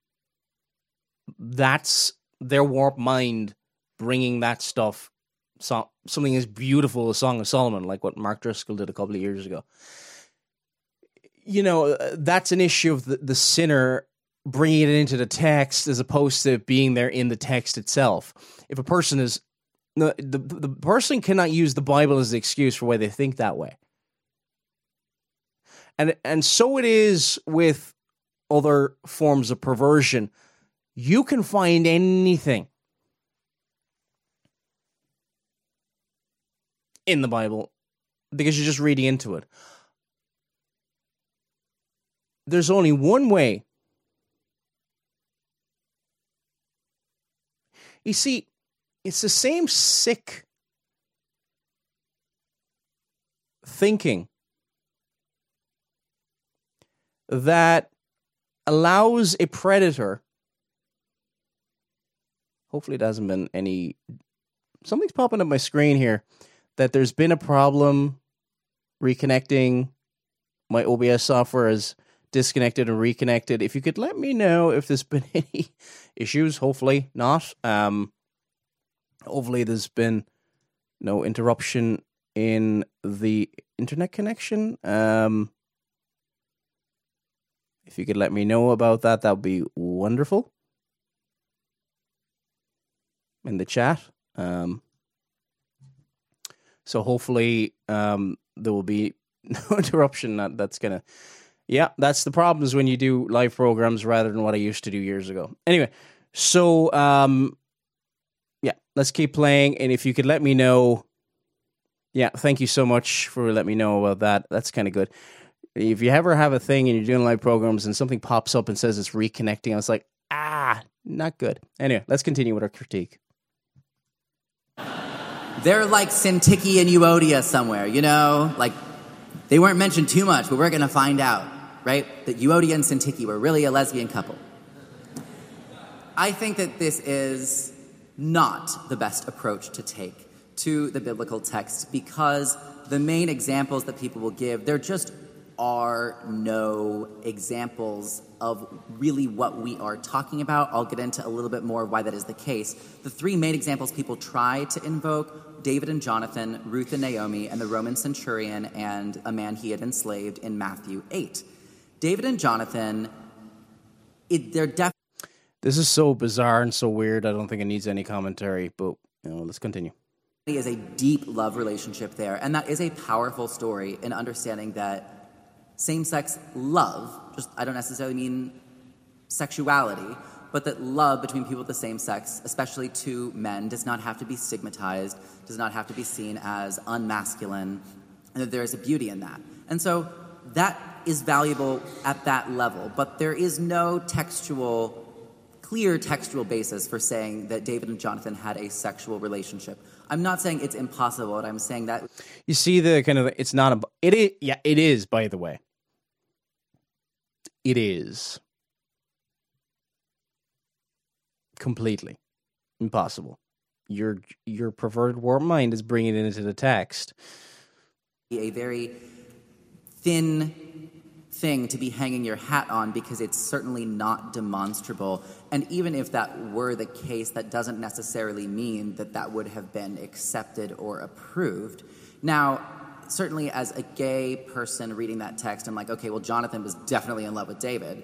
That's their warped mind bringing that stuff, something as beautiful as Song of Solomon, like what Mark Driscoll did a couple of years ago. You know, that's an issue of the sinner bringing it into the text as opposed to being there in the text itself. If a person is... The person cannot use the Bible as the excuse for why they think that way. And so it is with other forms of perversion. You can find anything in the Bible because you're just reading into it. There's only one way. You see, it's the same sick thinking that allows a predator. Hopefully it hasn't been any... Something's popping up my screen here. That there's been a problem reconnecting. My OBS software is disconnected and reconnected. If you could let me know if there's been any issues. Hopefully not. Hopefully there's been no interruption in the internet connection. If you could let me know about that, that would be wonderful. In the chat. So hopefully there will be no interruption. That's going to... Yeah, that's the problems when you do live programs rather than what I used to do years ago. Anyway, so... yeah, let's keep playing. And if you could let me know... Yeah, thank you so much for letting me know about that. That's kind of good. If you ever have a thing and you're doing live programs and something pops up and says it's reconnecting, I was like, not good. Anyway, let's continue with our critique. They're like Syntyche and Euodia somewhere, you know? Like, they weren't mentioned too much, but we're going to find out, right? That Euodia and Syntyche were really a lesbian couple. I think that this is not the best approach to take to the biblical text because the main examples that people will give, there just are no examples of really what we are talking about. I'll get into a little bit more why that is the case. The three main examples people try to invoke, David and Jonathan, Ruth and Naomi, and the Roman centurion and a man he had enslaved in Matthew 8. David and Jonathan, they're definitely... This is so bizarre and so weird, I don't think it needs any commentary, but let's continue. Is a deep love relationship there, and that is a powerful story in understanding that same-sex love, just I don't necessarily mean sexuality, but that love between people of the same sex, especially two men, does not have to be stigmatized, does not have to be seen as unmasculine, and that there is a beauty in that. And so that is valuable at that level, but there is no clear textual basis for saying that David and Jonathan had a sexual relationship. I'm not saying it's impossible, but I'm saying that... You see the kind of... It's not a... It is, yeah, it is, by the way. It is. Completely impossible. Your perverted warped mind is bringing it into the text. A very thin thing to be hanging your hat on because it's certainly not demonstrable. And even if that were the case, that doesn't necessarily mean that that would have been accepted or approved. Now, certainly as a gay person reading that text, I'm like, okay, well, Jonathan was definitely in love with David.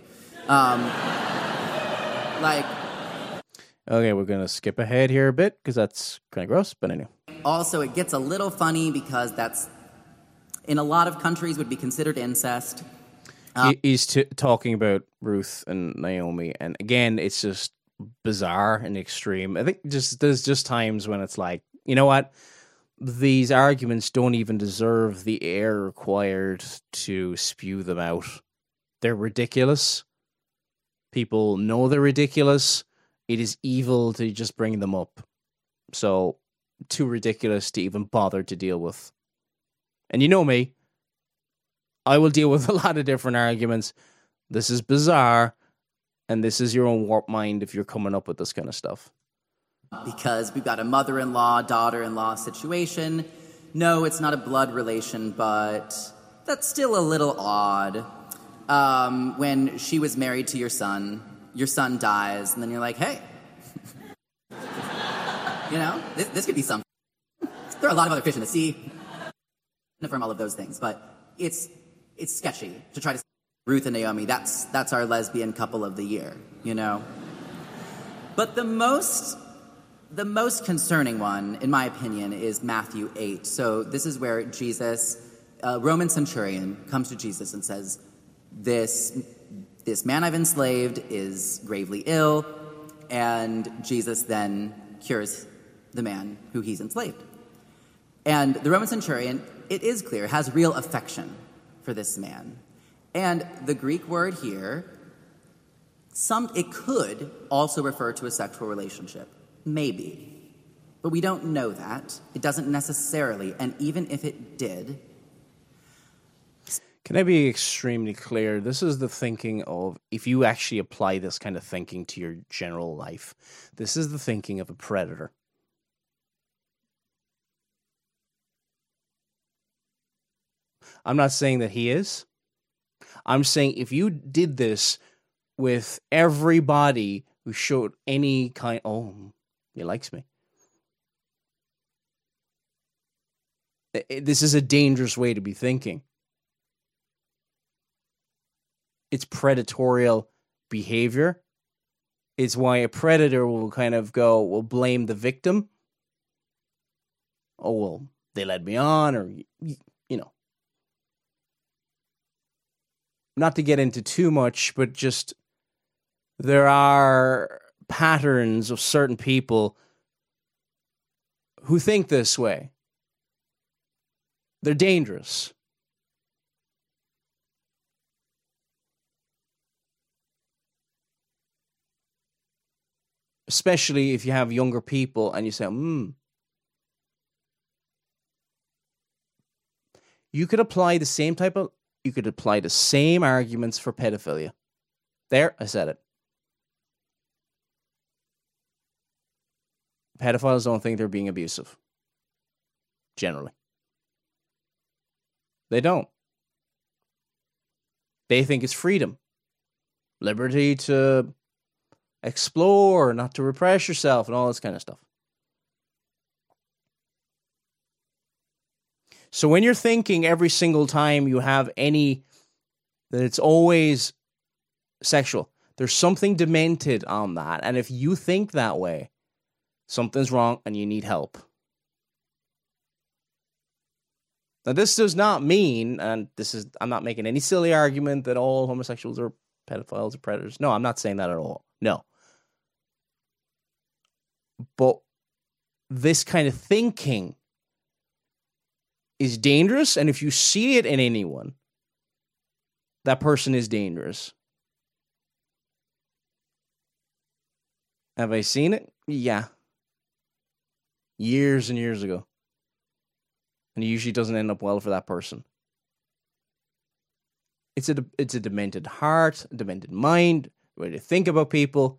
Okay, we're going to skip ahead here a bit because that's kind of gross, but anyway. Also, it gets a little funny because that's, in a lot of countries, would be considered incest. He's talking about Ruth and Naomi, and again, it's just bizarre and extreme. I think there's just times when it's like, you know what? These arguments don't even deserve the air required to spew them out. They're ridiculous. People know they're ridiculous. It is evil to just bring them up. So, too ridiculous to even bother to deal with. And you know me. I will deal with a lot of different arguments. This is bizarre, and this is your own warped mind if you're coming up with this kind of stuff. Because we've got a mother-in-law, daughter-in-law situation. No, it's not a blood relation, but that's still a little odd. When she was married to your son dies, and then you're like, hey, you know, this could be something. There are a lot of other fish in the sea. Affirm all of those things, but it's sketchy to try to Ruth and Naomi. That's our lesbian couple of the year, you know. But the most concerning one, in my opinion, is Matthew 8. So this is where Jesus, a Roman centurion, comes to Jesus and says, This man I've enslaved is gravely ill, and Jesus then cures the man who he's enslaved. And the Roman centurion, it is clear, has real affection for this man. And the Greek word here, it could also refer to a sexual relationship. Maybe. But we don't know that. It doesn't necessarily. And even if it did... Can I be extremely clear? This is the thinking of, if you actually apply this kind of thinking to your general life, this is the thinking of a predator. I'm not saying that he is. I'm saying if you did this with everybody who showed any kind... Oh, he likes me. This is a dangerous way to be thinking. It's predatorial behavior. It's why a predator will kind of will blame the victim. Oh, well, they led me on, or, you know. Not to get into too much, but just there are patterns of certain people who think this way. They're dangerous. Especially if you have younger people and you say, You could apply the same arguments for pedophilia. There, I said it. Pedophiles don't think they're being abusive. Generally. They don't. They think it's freedom. Liberty to explore, not to repress yourself, and all this kind of stuff. So when you're thinking every single time you have that it's always sexual, there's something demented on that. And if you think that way, something's wrong and you need help. Now, this does not mean, and I'm not making any silly argument that all homosexuals are pedophiles or predators. No, I'm not saying that at all. No. But this kind of thinking is dangerous, and if you see it in anyone, that person is dangerous. Have I seen it? Yeah. Years and years ago. And it usually doesn't end up well for that person. It's a demented heart, a demented mind, a way to think about people.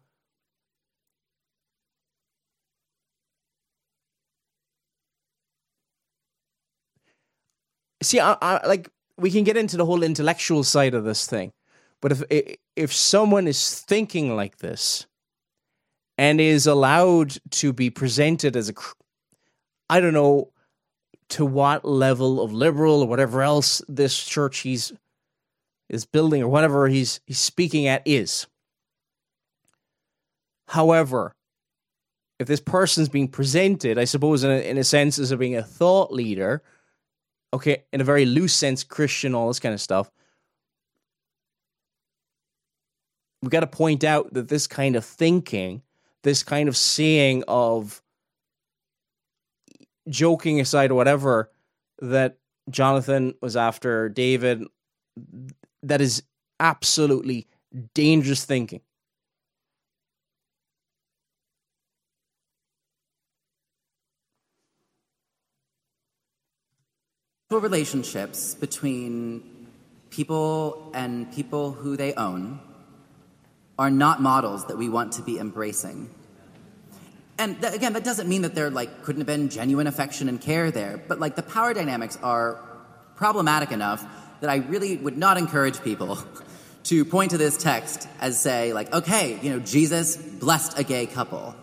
See, I like, we can get into the whole intellectual side of this thing, but if someone is thinking like this and is allowed to be presented as I don't know to what level of liberal or whatever else this church is building or whatever he's speaking at is. However, if this person's being presented, I suppose in a sense as being a thought leader, okay, in a very loose sense, Christian, all this kind of stuff, we got to point out that this kind of thinking, this kind of seeing of, joking aside or whatever, that Jonathan was after David, that is absolutely dangerous thinking. Relationships between people and people who they own are not models that we want to be embracing. And again, that doesn't mean that there couldn't have been genuine affection and care there, but the power dynamics are problematic enough that I really would not encourage people to point to this text as say okay, Jesus blessed a gay couple.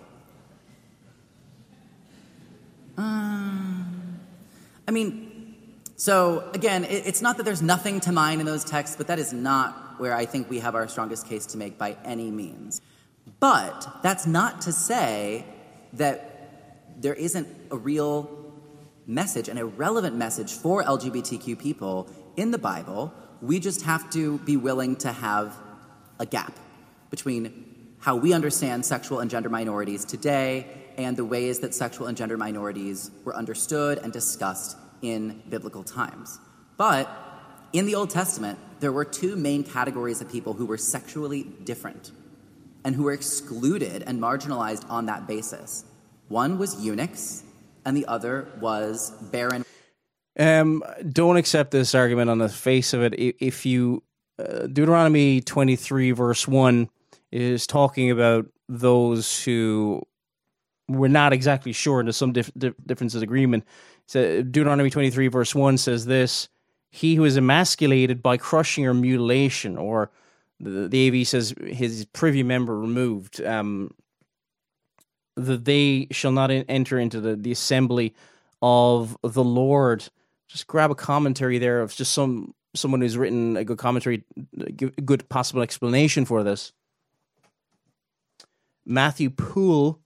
So, again, it's not that there's nothing to mine in those texts, but that is not where I think we have our strongest case to make by any means. But that's not to say that there isn't a real message, an irrelevant message for LGBTQ people in the Bible. We just have to be willing to have a gap between how we understand sexual and gender minorities today and the ways that sexual and gender minorities were understood and discussed in biblical times. But in the Old Testament, there were two main categories of people who were sexually different and who were excluded and marginalized on that basis. One was eunuchs, and the other was barren. Don't accept this argument on the face of it. If you, Deuteronomy 23, verse 1, is talking about those who we're not exactly sure, and there's some differences of agreement. So Deuteronomy 23, verse 1 says this: he who is emasculated by crushing or mutilation, or the AV says his privy member removed, that they shall not enter into the assembly of the Lord. Just grab a commentary there of just someone who's written a good commentary, a good possible explanation for this. Matthew Poole.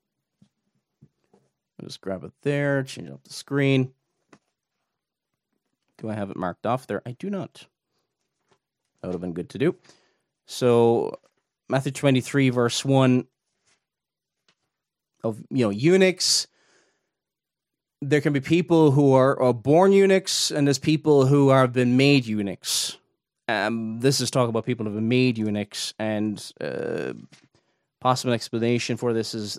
I'll just grab it there, change up the screen. Do I have it marked off there? I do not. That would have been good to do. So, Matthew 23, verse 1, of eunuchs. There can be people who are born eunuchs, and there's people who have been made eunuchs. This is talking about people who have been made eunuchs, and possible explanation for this is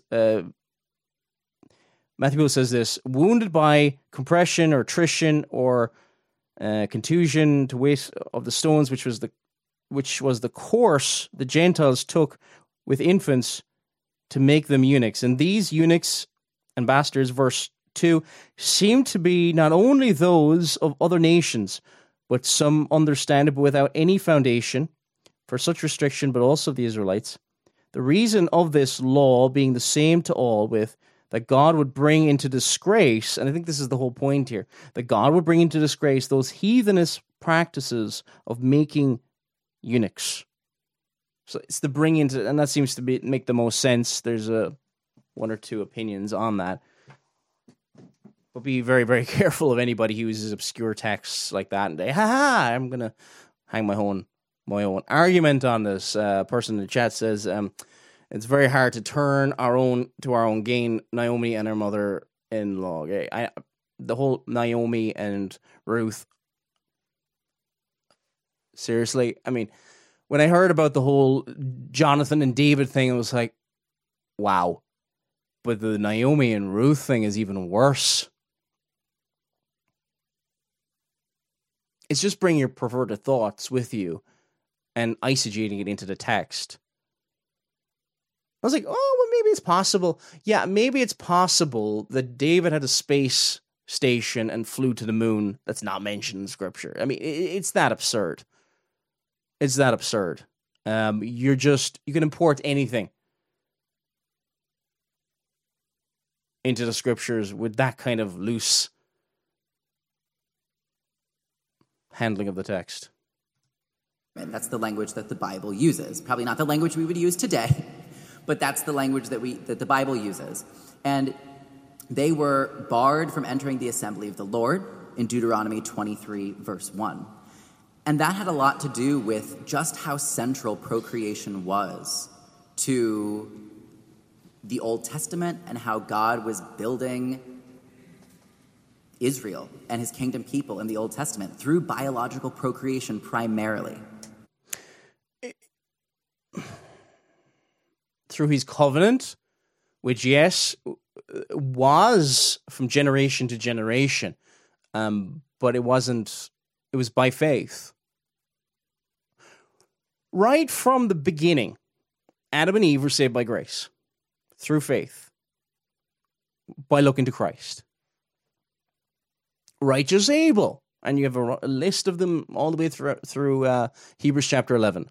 Matthew Poole says this: wounded by compression or attrition or contusion to weight of the stones, which was the course the Gentiles took with infants to make them eunuchs. And these eunuchs and bastards, verse 2, seem to be not only those of other nations, but some understandable without any foundation for such restriction, but also the Israelites. The reason of this law being the same to all, with that God would bring into disgrace, and I think this is the whole point here, that God would bring into disgrace those heathenish practices of making eunuchs. So it's the bring into, and that seems to make the most sense. There's one or two opinions on that. But be very, very careful of anybody who uses obscure texts like that and say, I'm going to hang my own argument on this. Person in the chat says, it's very hard to turn our own gain, Naomi and her mother-in-law. Okay? The whole Naomi and Ruth, seriously, I mean, when I heard about the whole Jonathan and David thing, I was like, wow. But the Naomi and Ruth thing is even worse. It's just bringing your perverted thoughts with you and eisegeting it into the text. I was like, oh, well, maybe it's possible. Yeah, maybe it's possible that David had a space station and flew to the moon that's not mentioned in Scripture. I mean, it's that absurd. It's that absurd. You can import anything into the Scriptures with that kind of loose handling of the text. And that's the language that the Bible uses. Probably not the language we would use today, but that's the language that the Bible uses. And they were barred from entering the assembly of the Lord in Deuteronomy 23, verse 1. And that had a lot to do with just how central procreation was to the Old Testament and how God was building Israel and his kingdom people in the Old Testament through biological procreation primarily. Through his covenant, which, yes, was from generation to generation, but it wasn't, it was by faith. Right from the beginning, Adam and Eve were saved by grace, through faith, by looking to Christ. Righteous Abel, and you have a list of them all the way through Hebrews chapter 11.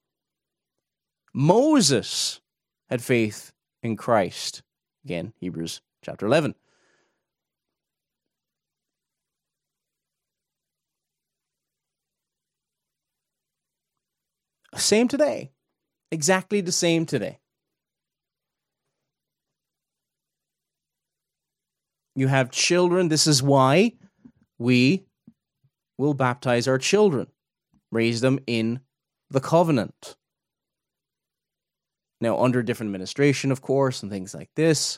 Moses had faith in Christ. Again, Hebrews chapter 11. Same today. Exactly the same today. You have children. This is why we will baptize our children, raise them in the covenant. Now, under different administration, of course, and things like this.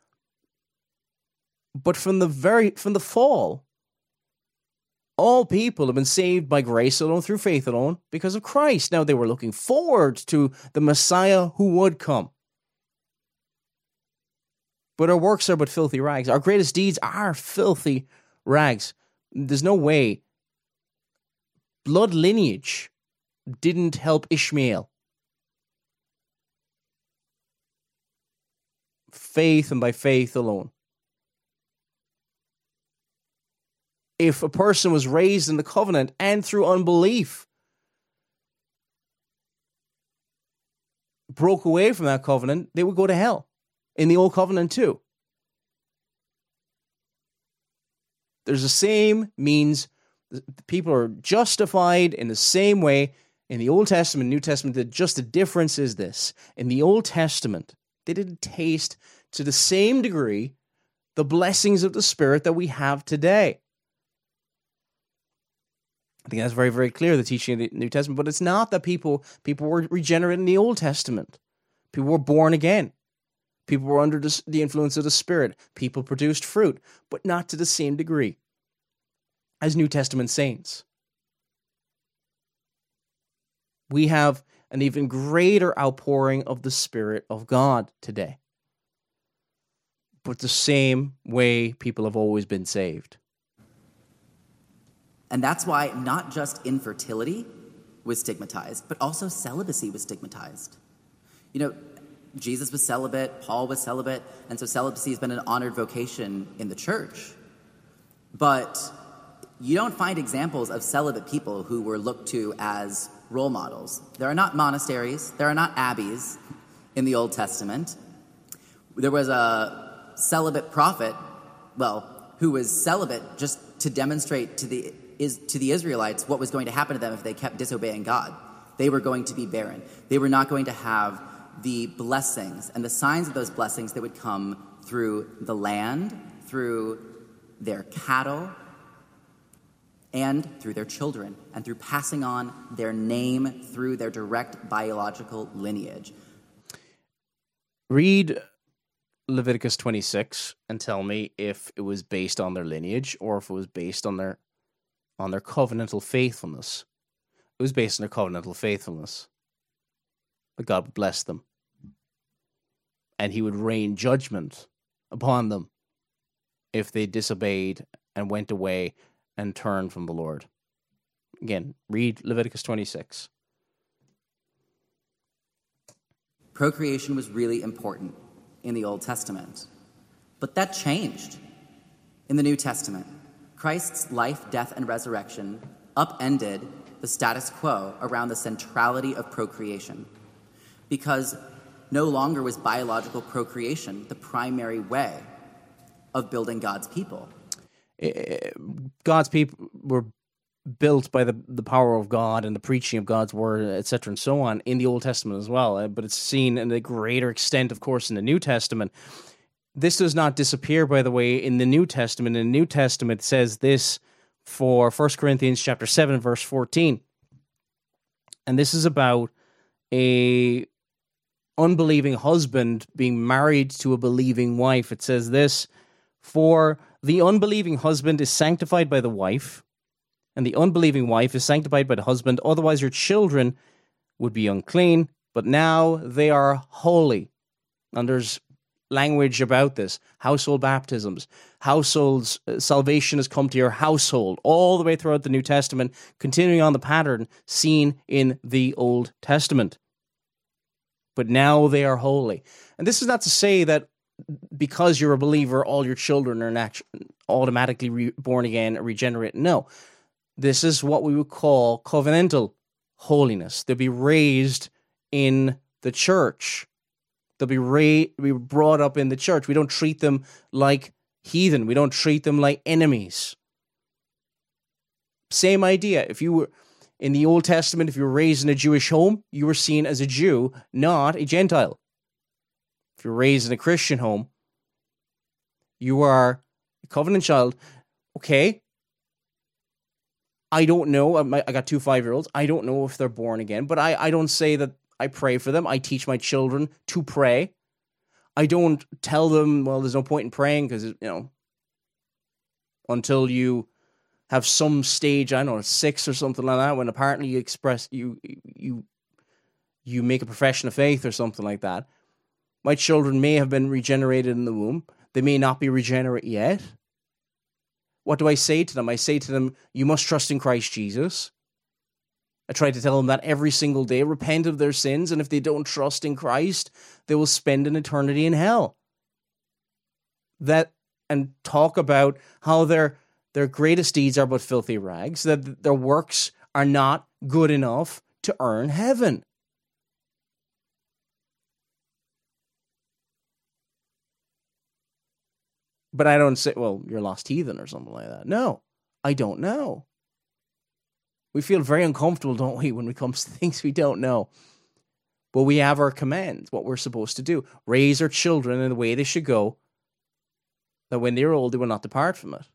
But from the fall, all people have been saved by grace alone, through faith alone, because of Christ. Now, they were looking forward to the Messiah who would come. But our works are but filthy rags. Our greatest deeds are filthy rags. There's no way blood lineage didn't help Ishmael. Faith and by faith alone. If a person was raised in the covenant and through unbelief broke away from that covenant, they would go to hell in the old covenant too. There's the same means. People are justified in the same way in the Old Testament, New Testament. Just the difference is this. In the Old Testament, they didn't taste to the same degree the blessings of the Spirit that we have today. I think that's very, very clear, the teaching of the New Testament. But it's not that people were regenerate in the Old Testament. People were born again. People were under the influence of the Spirit. People produced fruit, but not to the same degree as New Testament saints. We have an even greater outpouring of the Spirit of God today. But the same way people have always been saved. And that's why not just infertility was stigmatized, but also celibacy was stigmatized. You know, Jesus was celibate, Paul was celibate, and so celibacy has been an honored vocation in the church. But you don't find examples of celibate people who were looked to as role models. There are not monasteries, there are not abbeys in the Old Testament. There was a celibate prophet, who was celibate just to demonstrate to the Israelites what was going to happen to them if they kept disobeying God. They were going to be barren. They were not going to have the blessings and the signs of those blessings that would come through the land, through their cattle, and through their children, and through passing on their name through their direct biological lineage. Read Leviticus 26 and tell me if it was based on their lineage or if it was based on their covenantal faithfulness. It was based on their covenantal faithfulness. That God would bless them. And he would rain judgment upon them if they disobeyed and went away and turned from the Lord. Again, read Leviticus 26. Procreation was really important in the Old Testament, but that changed in the New Testament. Christ's life, death, and resurrection upended the status quo around the centrality of procreation, because no longer was biological procreation the primary way of building God's people. God's people were built by the power of God and the preaching of God's word, etc., and so on, in the Old Testament as well. But it's seen in a greater extent, of course, in the New Testament. This does not disappear, by the way, in the New Testament. In the New Testament, it says this for 1 Corinthians chapter 7, verse 14. And this is about a unbelieving husband being married to a believing wife. It says this, "For the unbelieving husband is sanctified by the wife, and the unbelieving wife is sanctified by the husband. Otherwise your children would be unclean, but now they are holy." And there's language about this. Household baptisms. Households, salvation has come to your household. All the way throughout the New Testament, continuing on the pattern seen in the Old Testament. But now they are holy. And this is not to say that because you're a believer, all your children are automatically born again or regenerate. No. This is what we would call covenantal holiness. They'll be raised in the church. They'll be brought up in the church. We don't treat them like heathen. We don't treat them like enemies. Same idea. If you were in the Old Testament, if you were raised in a Jewish home, you were seen as a Jew, not a Gentile. If you're raised in a Christian home, you are a covenant child. Okay. I don't know. I got 2 5-year-olds. I don't know if they're born again, but I don't say that I pray for them. I teach my children to pray. I don't tell them, well, there's no point in praying because, until you have some stage, I don't know, 6 or something like that, when apparently you express, you make a profession of faith or something like that. My children may have been regenerated in the womb. They may not be regenerate yet. What do I say to them? I say to them, you must trust in Christ Jesus. I try to tell them that every single day, repent of their sins, and if they don't trust in Christ, they will spend an eternity in hell. And talk about how their greatest deeds are but filthy rags, that their works are not good enough to earn heaven. But I don't say, well, you're a lost heathen or something like that. No, I don't know. We feel very uncomfortable, don't we, when it comes to things we don't know. But we have our commands, what we're supposed to do. Raise our children in the way they should go, that when they're old, they will not depart from it.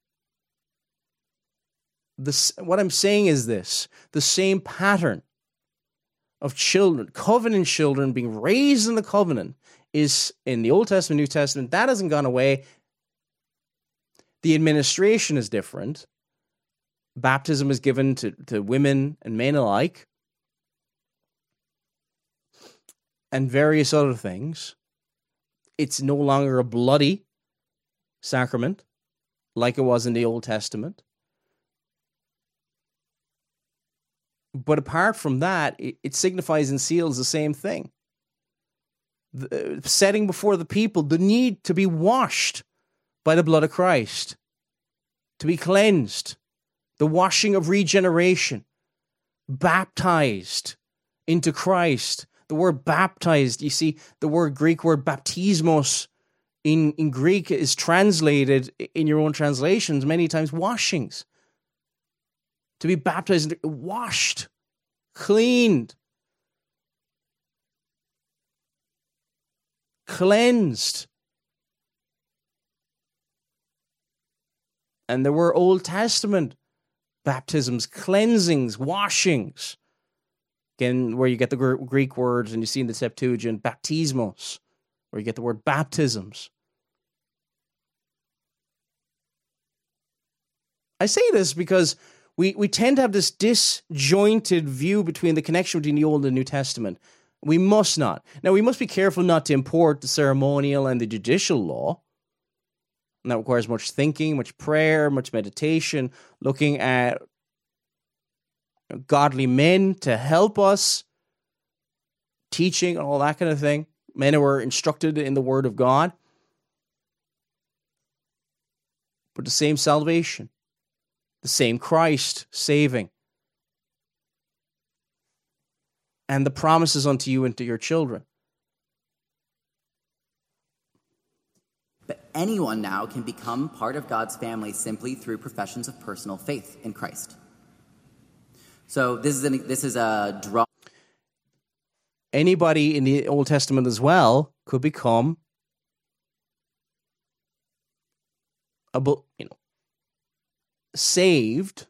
What I'm saying is this, the same pattern of children, covenant children being raised in the covenant, is in the Old Testament, New Testament. That hasn't gone away. The administration is different. Baptism is given to women and men alike, and various other things. It's no longer a bloody sacrament like it was in the Old Testament. But apart from that, it signifies and seals the same thing. Setting before the people the need to be washed by the blood of Christ, to be cleansed, the washing of regeneration, baptized into Christ. The word baptized, you see, the Greek word baptismos in Greek is translated in your own translations many times washings. To be baptized, washed, cleaned, cleansed. And there were Old Testament baptisms, cleansings, washings. Again, where you get the Greek words, and you see in the Septuagint, baptismos, where you get the word baptisms. I say this because we tend to have this disjointed view between the connection between the Old and New Testament. We must not. Now, we must be careful not to import the ceremonial and the judicial law. And that requires much thinking, much prayer, much meditation, looking at godly men to help us, teaching and all that kind of thing. Men who are instructed in the Word of God. But the same salvation, the same Christ saving, and the promises unto you and to your children. But anyone now can become part of God's family simply through professions of personal faith in Christ. So this is a draw. Anybody in the Old Testament as well could become saved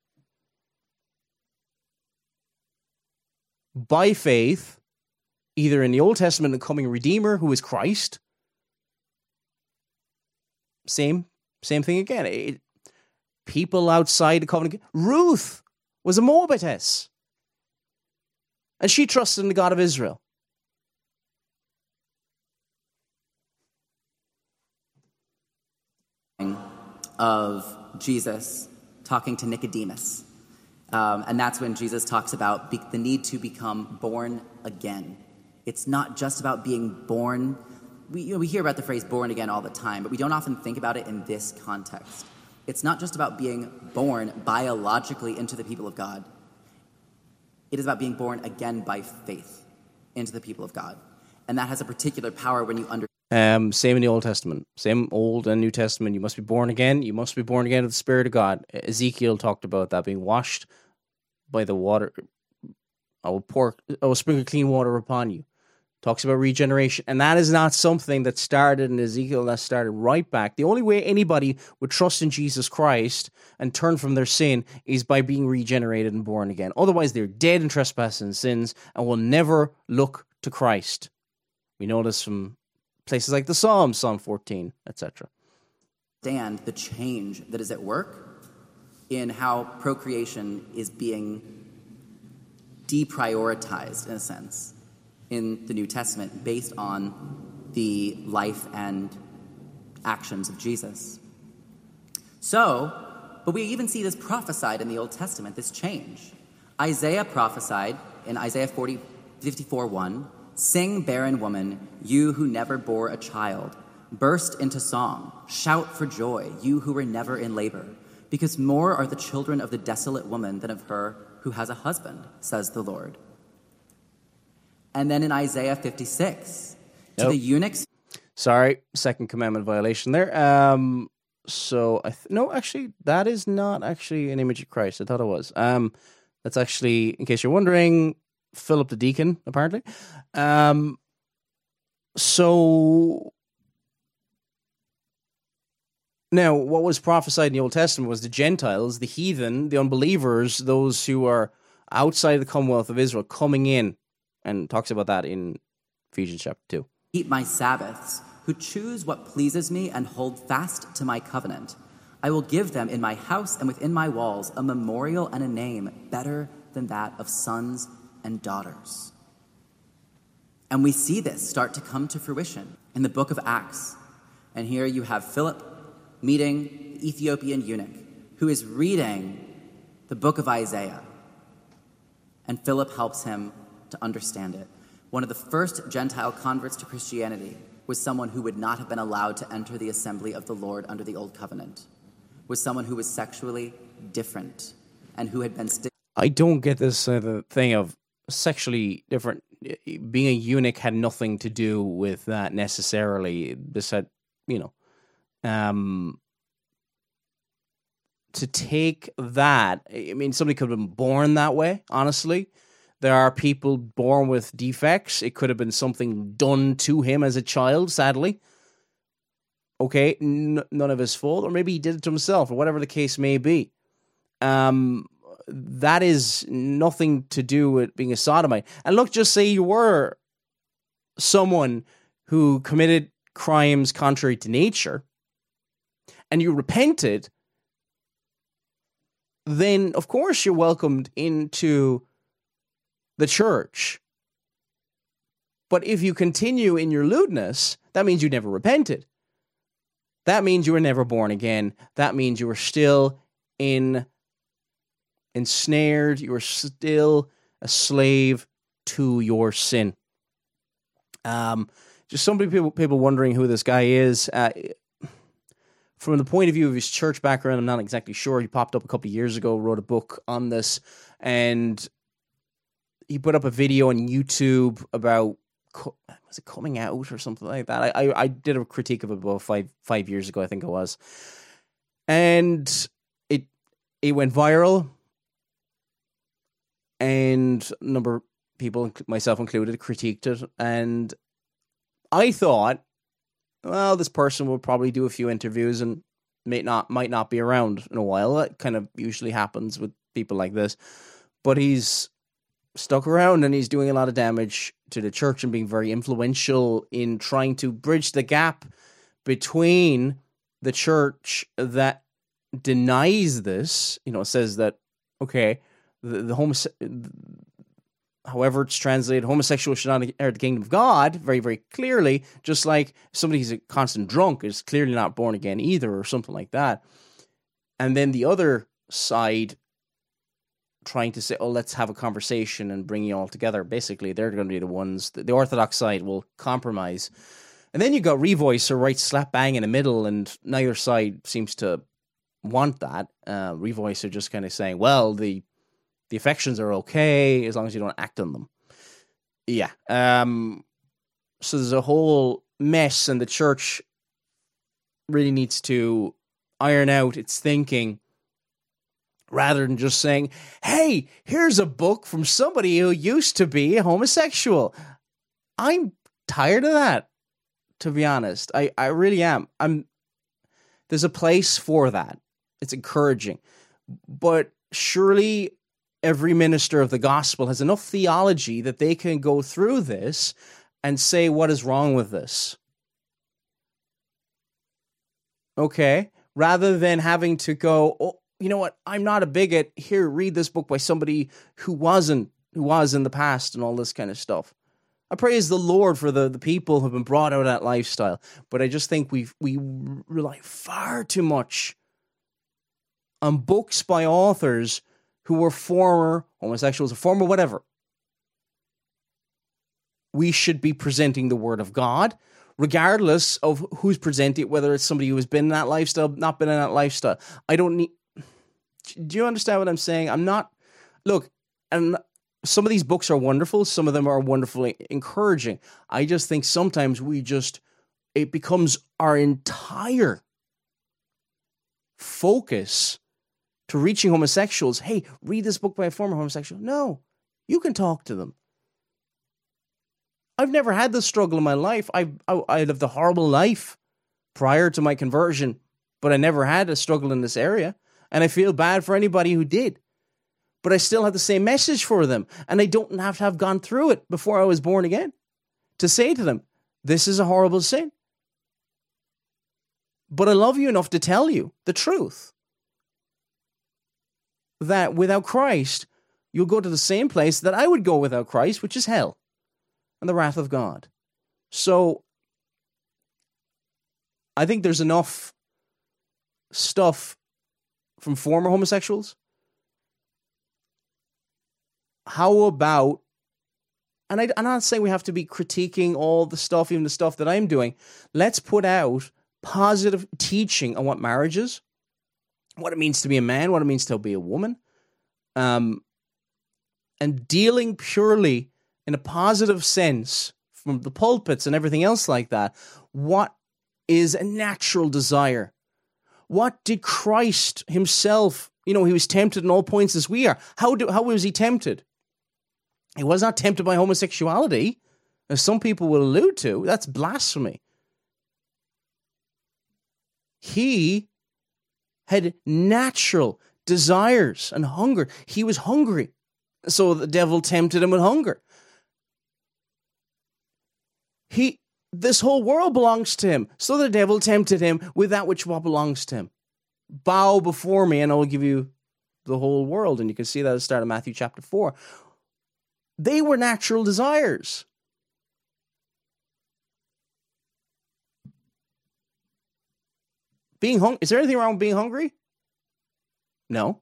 by faith, either in the Old Testament, the coming Redeemer, who is Christ. Same thing again. People outside the covenant. Ruth was a Moabitess, and she trusted in the God of Israel. Of Jesus talking to Nicodemus. And that's when Jesus talks about the need to become born again. It's not just about being born. We hear about the phrase born again all the time, but we don't often think about it in this context. It's not just about being born biologically into the people of God. It is about being born again by faith into the people of God. And that has a particular power when you understand. Same in the Old Testament. Same Old and New Testament. You must be born again. You must be born again of the Spirit of God. Ezekiel talked about that, being washed by the water. I will sprinkle clean water upon you. Talks about regeneration. And that is not something that started in Ezekiel. That started right back. The only way anybody would trust in Jesus Christ and turn from their sin is by being regenerated and born again. Otherwise, they're dead in trespasses and sins and will never look to Christ. We know this from places like the Psalms, Psalm 14, etc. Understand the change that is at work in how procreation is being deprioritized, in a sense, in the New Testament, based on the life and actions of Jesus. But we even see this prophesied in the Old Testament, this change. Isaiah prophesied in Isaiah 54:1, "Sing, barren woman, you who never bore a child. Burst into song, shout for joy, you who were never in labor. Because more are the children of the desolate woman than of her who has a husband, says the Lord." And then in Isaiah 56, to the eunuchs. Sorry, second commandment violation there. So no, actually, that is not actually an image of Christ. I thought it was. That's actually, in case you're wondering, Philip the deacon, apparently. So now, what was prophesied in the Old Testament was the Gentiles, the heathen, the unbelievers, those who are outside the Commonwealth of Israel coming in, and talks about that in Ephesians chapter 2. "Keep my Sabbaths, who choose what pleases me and hold fast to my covenant. I will give them in my house and within my walls a memorial and a name better than that of sons and daughters." And we see this start to come to fruition in the book of Acts. And here you have Philip meeting the Ethiopian eunuch who is reading the book of Isaiah. And Philip helps him to understand it. One of the first Gentile converts to Christianity was someone who would not have been allowed to enter the assembly of the Lord under the Old Covenant, was someone who was sexually different and who had been... I don't get this thing of sexually different. Being a eunuch had nothing to do with that necessarily. This had, to take that, I mean, somebody could have been born that way, honestly. There are people born with defects. It could have been something done to him as a child, sadly. Okay, none of his fault, or maybe he did it to himself, or whatever the case may be. That is nothing to do with being a sodomite. And look, just say you were someone who committed crimes contrary to nature, and you repented, then of course you're welcomed into the church. But if you continue in your lewdness, that means you never repented. That means you were never born again. That means you were still ensnared. You were still a slave to your sin. Just some people wondering who this guy is. From the point of view of his church background, I'm not exactly sure. He popped up a couple of years ago, wrote a book on this, and he put up a video on YouTube about, was it coming out or something like that? I did a critique of it about five years ago, I think it was. And it went viral, and a number of people, myself included, critiqued it. And I thought, well, this person will probably do a few interviews and might not be around in a while. That kind of usually happens with people like this. But he's stuck around, and he's doing a lot of damage to the church and being very influential in trying to bridge the gap between the church that denies this, says that, okay, however it's translated, homosexuals should not inherit the kingdom of God, very, very clearly, just like somebody who's a constant drunk is clearly not born again either, or something like that. And then the other side trying to say, oh, let's have a conversation and bring you all together. Basically, they're going to be the ones, the Orthodox side will compromise. And then you got Revoicer right slap bang in the middle, and neither side seems to want that. Revoicer just kind of saying, well, the affections are okay as long as you don't act on them. Yeah. So there's a whole mess, and the church really needs to iron out its thinking rather than just saying, hey, here's a book from somebody who used to be a homosexual. I'm tired of that, to be honest. I really am. There's a place for that. It's encouraging. But surely every minister of the gospel has enough theology that they can go through this and say, what is wrong with this? Okay? Rather than having to go, oh, you know what? I'm not a bigot. Here, read this book by somebody who was in the past and all this kind of stuff. I praise the Lord for the people who have been brought out of that lifestyle. But I just think we rely far too much on books by authors who were former homosexuals or former whatever. We should be presenting the Word of God, regardless of who's presenting it, whether it's somebody who has been in that lifestyle, not been in that lifestyle. I don't need... Do you understand what I'm saying? I'm not... Look, and some of these books are wonderful. Some of them are wonderfully encouraging. I just think sometimes it becomes our entire focus to reaching homosexuals. Hey, read this book by a former homosexual. No, you can talk to them. I've never had this struggle in my life. I lived a horrible life prior to my conversion, but I never had a struggle in this area. And I feel bad for anybody who did. But I still have the same message for them. And I don't have to have gone through it before I was born again to say to them, this is a horrible sin. But I love you enough to tell you the truth. That without Christ, you'll go to the same place that I would go without Christ, which is hell and the wrath of God. So I think there's enough stuff from former homosexuals. How about, and I'm not saying we have to be critiquing all the stuff, even the stuff that I'm doing. Let's put out positive teaching on what marriage is, what it means to be a man, what it means to be a woman, and dealing purely in a positive sense from the pulpits and everything else like that. What is a natural desire? What did Christ himself, he was tempted in all points as we are. How was he tempted? He was not tempted by homosexuality, as some people will allude to. That's blasphemy. He had natural desires and hunger. He was hungry. So the devil tempted him with hunger. This whole world belongs to him. So the devil tempted him with that which what belongs to him. Bow before me and I will give you the whole world. And you can see that at the start of Matthew chapter 4. They were natural desires. Is there anything wrong with being hungry? No.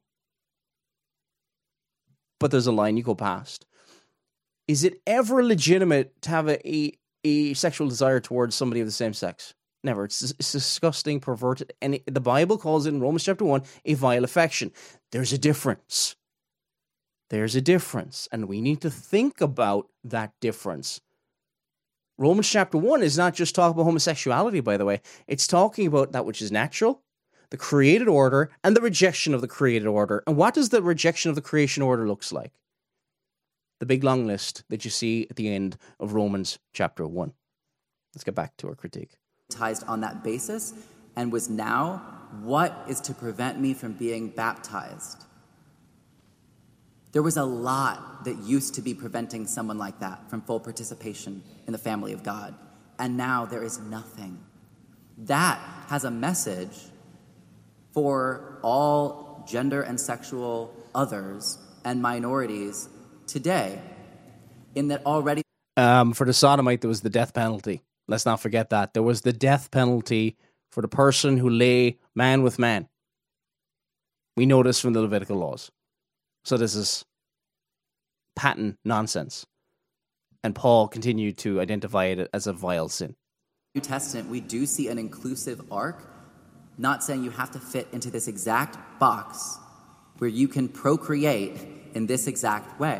But there's a line you go past. Is it ever legitimate to have a sexual desire towards somebody of the same sex? Never. It's disgusting, perverted. And the Bible calls it in Romans chapter 1 a vile affection. There's a difference. There's a difference. And we need to think about that difference. Romans chapter 1 is not just talking about homosexuality, by the way. It's talking about that which is natural, the created order, and the rejection of the created order. And what does the rejection of the creation order looks like? The big long list that you see at the end of Romans chapter 1. Let's get back to our critique. On that basis, and was now, what is to prevent me from being baptized? There was a lot that used to be preventing someone like that from full participation in the family of God. And now there is nothing. That has a message for all gender and sexual others and minorities today, in that already... For the sodomite, there was the death penalty. Let's not forget that. There was the death penalty for the person who lay man with man. We know this from the Levitical laws. So this is patent nonsense. And Paul continued to identify it as a vile sin. New Testament, we do see an inclusive arc, not saying you have to fit into this exact box where you can procreate in this exact way.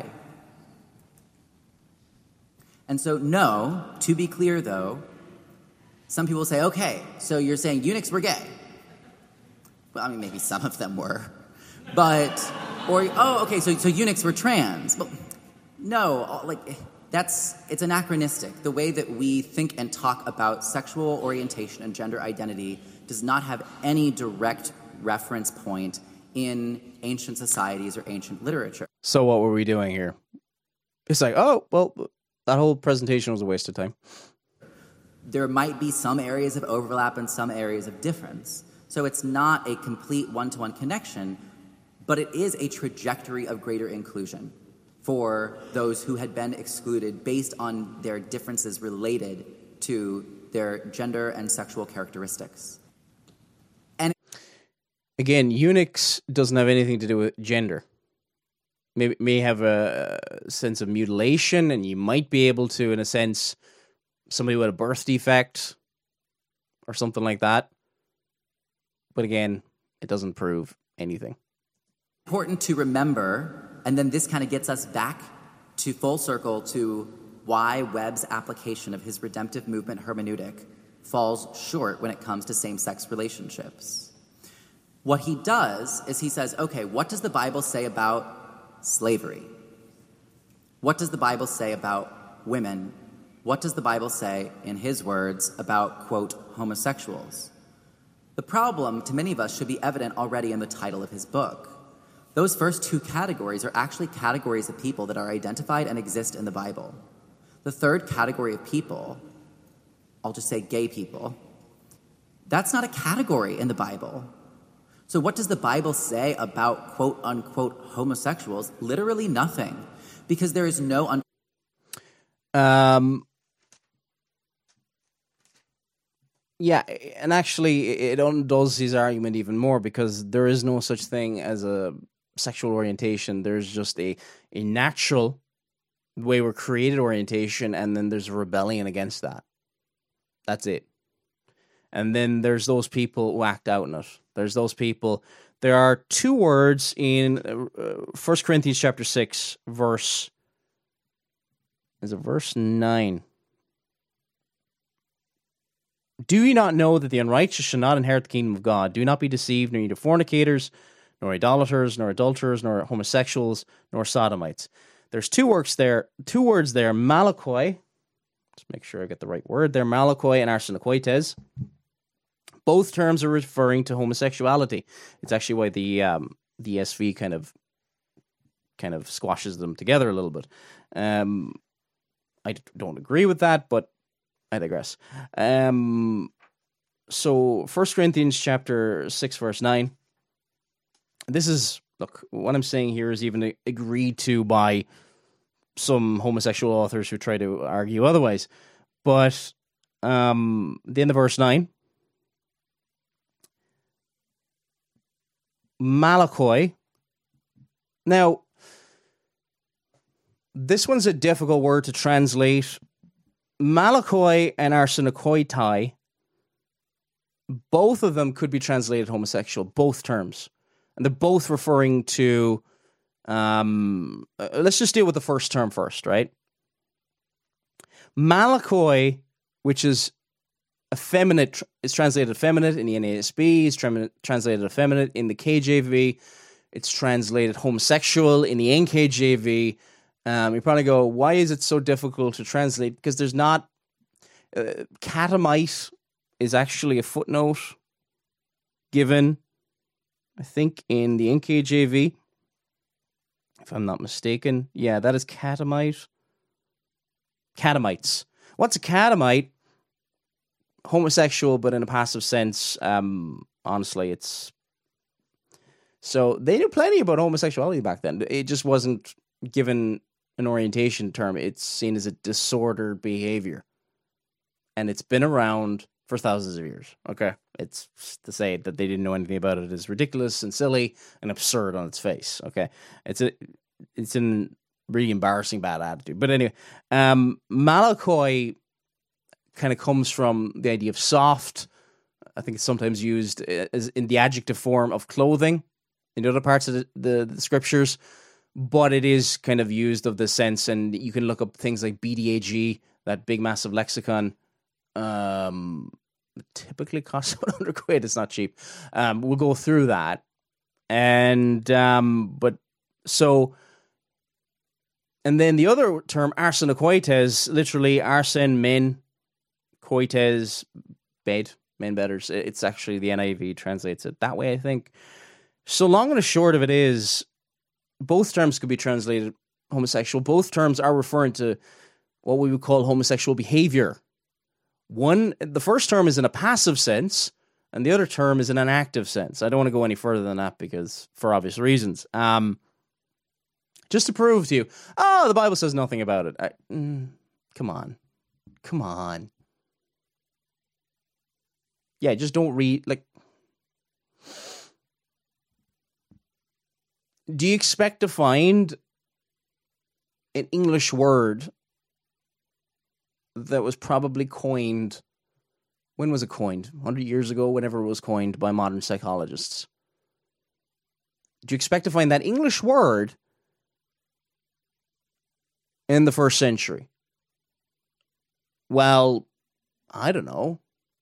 And so, no, to be clear, though, some people say, okay, so you're saying eunuchs were gay. Well, I mean, maybe some of them were. But, okay, so eunuchs were trans. But no, it's anachronistic. The way that we think and talk about sexual orientation and gender identity does not have any direct reference point in ancient societies or ancient literature. So what were we doing here? It's like, oh, well, that whole presentation was a waste of time. There might be some areas of overlap and some areas of difference. So it's not a complete one-to-one connection, but it is a trajectory of greater inclusion for those who had been excluded based on their differences related to their gender and sexual characteristics. And again, eunuchs doesn't have anything to do with gender. May have a sense of mutilation, and you might be able to, in a sense, somebody with a birth defect or something like that. But again, it doesn't prove anything. Important to remember, and then this kind of gets us back to full circle to why Webb's application of his redemptive movement hermeneutic falls short when it comes to same-sex relationships. What he does is he says, okay, what does the Bible say about slavery? What does the Bible say about women? What does the Bible say, in his words, about, quote, homosexuals? The problem to many of us should be evident already in the title of his book. Those first two categories are actually categories of people that are identified and exist in the Bible. The third category of people, I'll just say gay people, that's not a category in the Bible. So what does the Bible say about quote-unquote homosexuals? Literally nothing, because there is no... Yeah, and actually it undoes his argument even more, because there is no such thing as a sexual orientation. There's just a natural way we're created orientation, and then there's a rebellion against that. That's it. And then there's those people who act out in it. There's those people. There are two words in 1 Corinthians chapter 6, verse 9. Do you not know that the unrighteous shall not inherit the kingdom of God? Do not be deceived, nor fornicators, nor idolaters, nor adulterers, nor homosexuals, nor sodomites. There's two words there, malakoi. Let's make sure I get the right word there. Malakoi and arsenokoites. Both terms are referring to homosexuality. It's actually why the ESV kind of squashes them together a little bit. I don't agree with that, but I digress. So 1 Corinthians chapter 6, verse 9. This is, look, what I'm saying here is even agreed to by some homosexual authors who try to argue otherwise. But the end of verse 9. Malakoi. Now, this one's a difficult word to translate. Malakoi and arsenokoitai, both of them could be translated homosexual, both terms. And they're both referring to, let's just deal with the first term first, right? Malakoi, which is effeminate, is translated effeminate in the NASB, is translated effeminate in the KJV, it's translated homosexual in the NKJV. You probably go, why is it so difficult to translate? Because there's not... catamite is actually a footnote given, I think, in the NKJV, if I'm not mistaken. Yeah, that is catamite. Catamites. What's a catamite? Homosexual, but in a passive sense. Honestly, it's... So they knew plenty about homosexuality back then. It just wasn't given an orientation term. It's seen as a disordered behavior. And it's been around for thousands of years. Okay? It's to say that they didn't know anything about it is ridiculous and silly and absurd on its face. Okay? It's an really embarrassing bad attitude. But anyway, Malakoi kind of comes from the idea of soft. I think it's sometimes used as in the adjective form of clothing in other parts of the scriptures, but it is kind of used of the sense, and you can look up things like BDAG, that big massive lexicon. Typically costs about £100. It's not cheap. We'll go through that, and but so, and then the other term, arsenokoites, literally arsen, men, koites, bed, men bedders. It's actually the NIV translates it that way, I think. So long and the short of it is, both terms could be translated homosexual. Both terms are referring to what we would call homosexual behavior. The first term is in a passive sense, and the other term is in an active sense. I don't want to go any further than that because, for obvious reasons. Just to prove to you, the Bible says nothing about it. Come on. Yeah, just don't read, do you expect to find an English word that was probably coined? When was it coined? 100 years ago, whenever it was coined by modern psychologists. Do you expect to find that English word in the first century? Well, I don't know.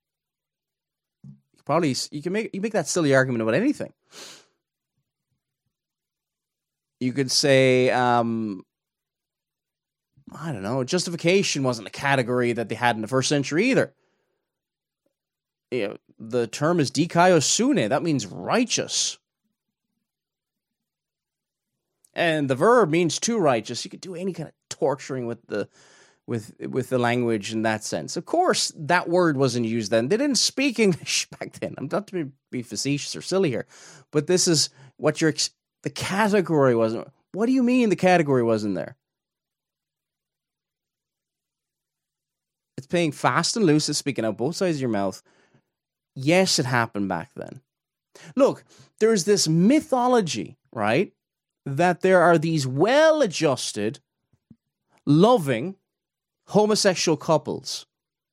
You can make that silly argument about anything. You could say, I don't know, justification wasn't a category that they had in the first century either. You know, the term is dikaiosune. That means righteous. And the verb means to righteous. You could do any kind of torturing with the language in that sense. Of course, that word wasn't used then. They didn't speak English back then. I'm not to be facetious or silly here, but this is what the category wasn't. What do you mean the category wasn't there? It's playing fast and loose, it's speaking out both sides of your mouth. Yes, it happened back then. Look, there's this mythology, right? That there are these well-adjusted, loving, homosexual couples.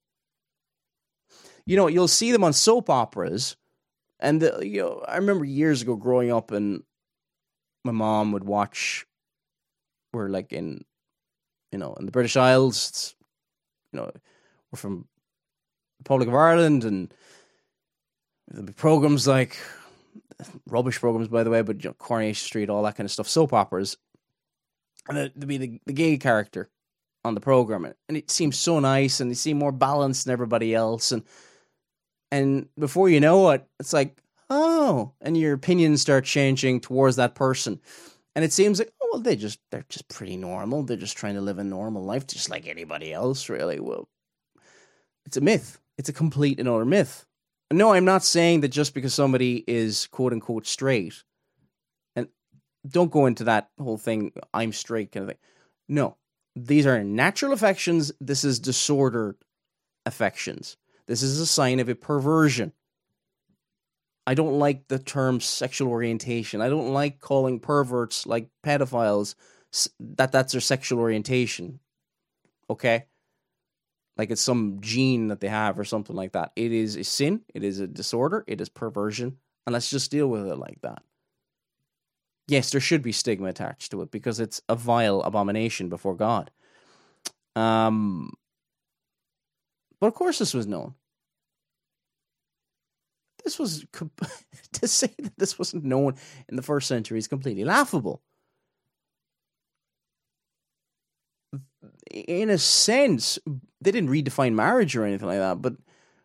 You know, you'll see them on soap operas. And, I remember years ago growing up and my mom would watch, we're like in the British Isles, it's, we're from the Republic of Ireland, and there'll be programs like, rubbish programs, by the way, but Coronation Street, all that kind of stuff, soap operas. And there'd be the gay character on the program, and it seemed so nice, and they seemed more balanced than everybody else. And And before you know it, it's like, oh, and your opinions start changing towards that person. And it seems like, oh, well, they're just pretty normal. They're just trying to live a normal life, just like anybody else, really. Well, it's a myth. It's a complete and utter myth. No, I'm not saying that just because somebody is quote unquote straight, and don't go into that whole thing, I'm straight kind of thing. No, these are natural affections. This is disordered affections. This is a sign of a perversion. I don't like the term sexual orientation. I don't like calling perverts like pedophiles that's their sexual orientation. Okay? Like it's some gene that they have or something like that. It is a sin. It is a disorder. It is perversion. And let's just deal with it like that. Yes, there should be stigma attached to it because it's a vile abomination before God. But of course this was known. This was, to say that this wasn't known in the first century is completely laughable. In a sense, they didn't redefine marriage or anything like that, but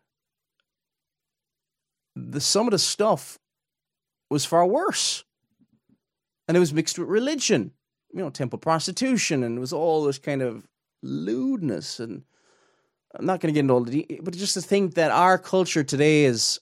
some of the stuff was far worse. And it was mixed with religion, temple prostitution, and it was all this kind of lewdness. And I'm not going to get into all the details, but just to think that our culture today is...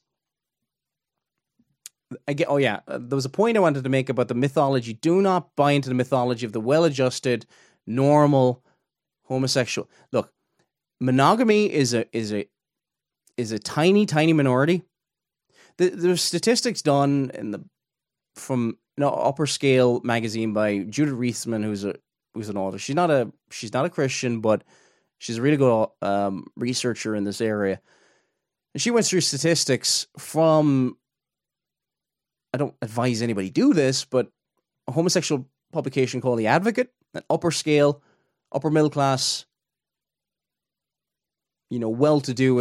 Again, there was a point I wanted to make about the mythology. Do not buy into the mythology of the well-adjusted, normal homosexual. Look, monogamy is a tiny, tiny minority. There's statistics done from Upper Scale magazine by Judith Reisman, who's an author. She's not a Christian, but she's a really good researcher in this area. And she went through statistics from, I don't advise anybody do this, but a homosexual publication called The Advocate, an upper scale, upper middle class, well-to-do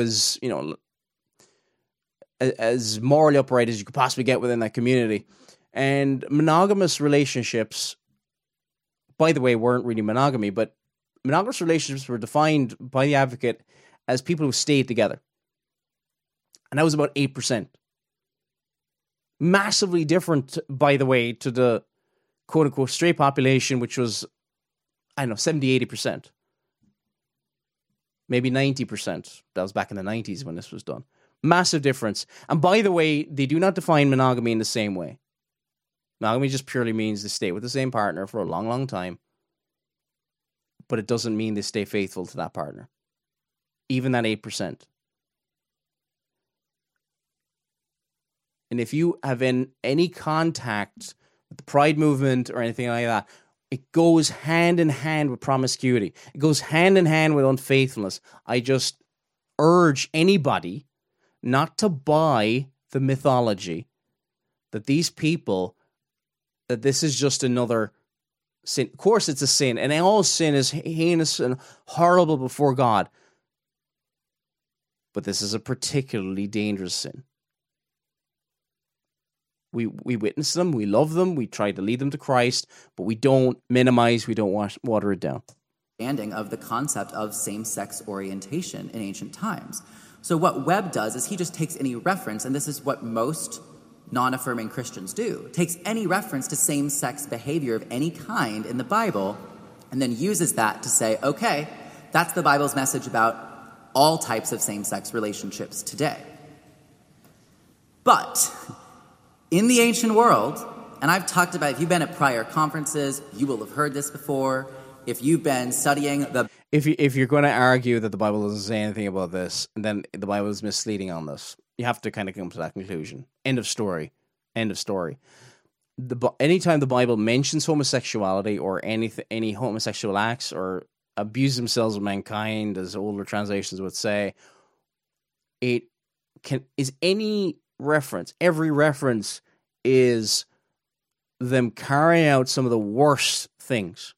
as morally upright as you could possibly get within that community. And monogamous relationships, by the way, weren't really monogamy, but monogamous relationships were defined by The Advocate as people who stayed together. And that was about 8%. Massively different, by the way, to the quote-unquote straight population, which was, 70, 80%. Maybe 90%. That was back in the 90s when this was done. Massive difference. And by the way, they do not define monogamy in the same way. Monogamy just purely means they stay with the same partner for a long, long time. But it doesn't mean they stay faithful to that partner. Even that 8%. And if you have any contact with the Pride movement or anything like that, it goes hand in hand with promiscuity. It goes hand in hand with unfaithfulness. I just urge anybody not to buy the mythology that these people, that this is just another sin. Of course it's a sin, and all sin is heinous and horrible before God. But this is a particularly dangerous sin. We witness them, we love them, we try to lead them to Christ, but we don't minimize, we don't water it down. Understanding of the concept of same-sex orientation in ancient times. So what Webb does is he just takes any reference, and this is what most non-affirming Christians do, takes any reference to same-sex behavior of any kind in the Bible, and then uses that to say, okay, that's the Bible's message about all types of same-sex relationships today. But in the ancient world, and I've talked about, if you've been at prior conferences, you will have heard this before. If you've been studying the... If you're going to argue that the Bible doesn't say anything about this, then the Bible is misleading on this. You have to kind of come to that conclusion. End of story. End of story. Anytime the Bible mentions homosexuality or any homosexual acts or abuse themselves of mankind, as older translations would say, every reference is them carrying out some of the worst things.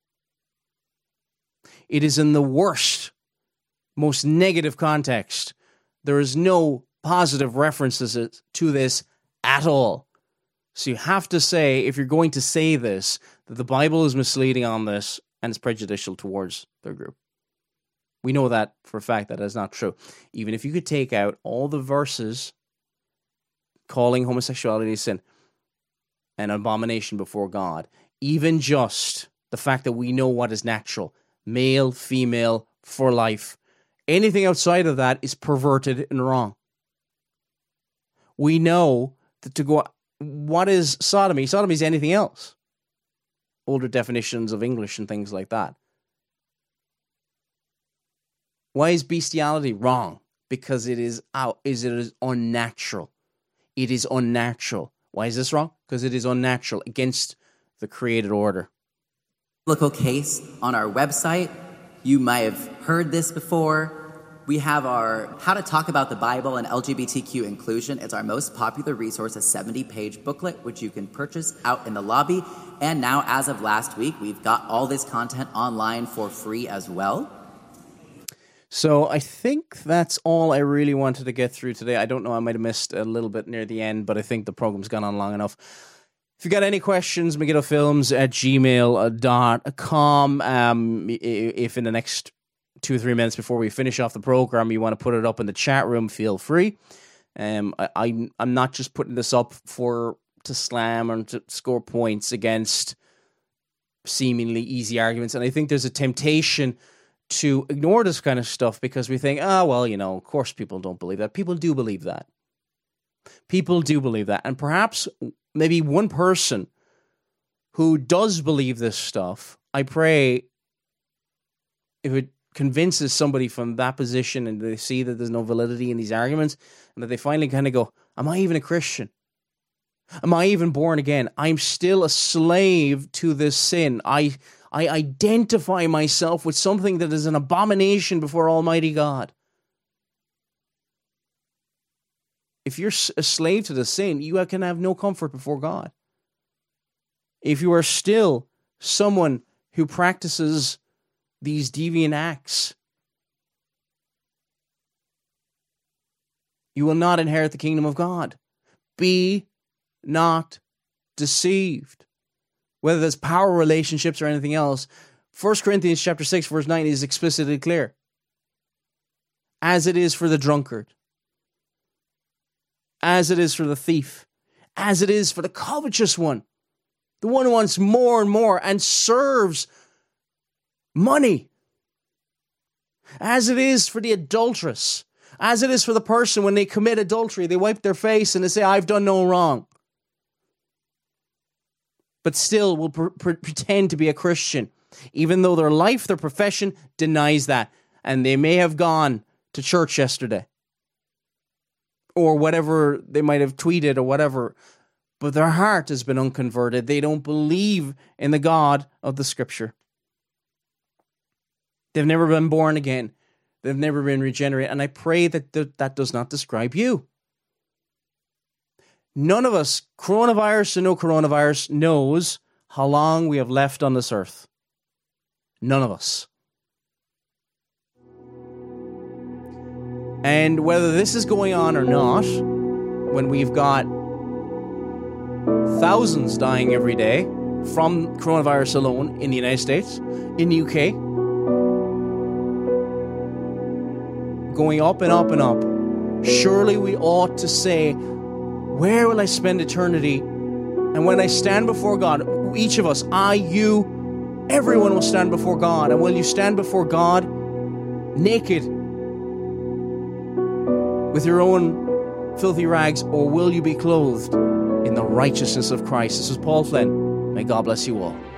It is in the worst, most negative context. There is no positive references to this at all. So you have to say, if you're going to say this, that the Bible is misleading on this and it's prejudicial towards their group. We know that for a fact that is not true. Even if you could take out all the verses calling homosexuality a sin, an abomination before God, even just the fact that we know what is natural, male, female, for life, anything outside of that is perverted and wrong. We know that to go, what is sodomy? Sodomy is anything else. Older definitions of English and things like that. Why is bestiality wrong? Because it is unnatural. It is unnatural. Why is this wrong? Because it is unnatural, against the created order. Biblical case on our website. You might have heard this before. We have our How to Talk About the Bible and LGBTQ Inclusion. It's our most popular resource, a 70-page booklet, which you can purchase out in the lobby. And now, as of last week, we've got all this content online for free as well. So I think that's all I really wanted to get through today. I don't know, I might have missed a little bit near the end, but I think the program's gone on long enough. If you got any questions, megidofilms@gmail.com. If in the next 2 or 3 minutes before we finish off the program you want to put it up in the chat room, feel free. I'm not just putting this up to slam or to score points against seemingly easy arguments. And I think there's a temptation to ignore this kind of stuff because we think, of course people don't believe that. People do believe that. People do believe that. And perhaps maybe one person who does believe this stuff, I pray if it convinces somebody from that position and they see that there's no validity in these arguments and that they finally kind of go, am I even a Christian? Am I even born again? I'm still a slave to this sin. I identify myself with something that is an abomination before Almighty God. If you're a slave to the sin, you can have no comfort before God. If you are still someone who practices these deviant acts, you will not inherit the kingdom of God. Be not deceived. Whether there's power relationships or anything else, 1 Corinthians chapter 6, verse 9 is explicitly clear. As it is for the drunkard, as it is for the thief, as it is for the covetous one, the one who wants more and more and serves money, as it is for the adulteress, as it is for the person when they commit adultery, they wipe their face and they say, I've done no wrong, but still will pretend to be a Christian, even though their life, their profession denies that. And they may have gone to church yesterday, or whatever they might have tweeted or whatever, but their heart has been unconverted. They don't believe in the God of the Scripture. They've never been born again. They've never been regenerated. And I pray that that does not describe you. None of us, coronavirus or no coronavirus, knows how long we have left on this earth. None of us. And whether this is going on or not, when we've got thousands dying every day from coronavirus alone in the United States, in the UK, going up and up and up, surely we ought to say, where will I spend eternity? And when I stand before God, each of us, I, you, everyone will stand before God. And will you stand before God naked with your own filthy rags, or will you be clothed in the righteousness of Christ? This is Paul Flynn. May God bless you all.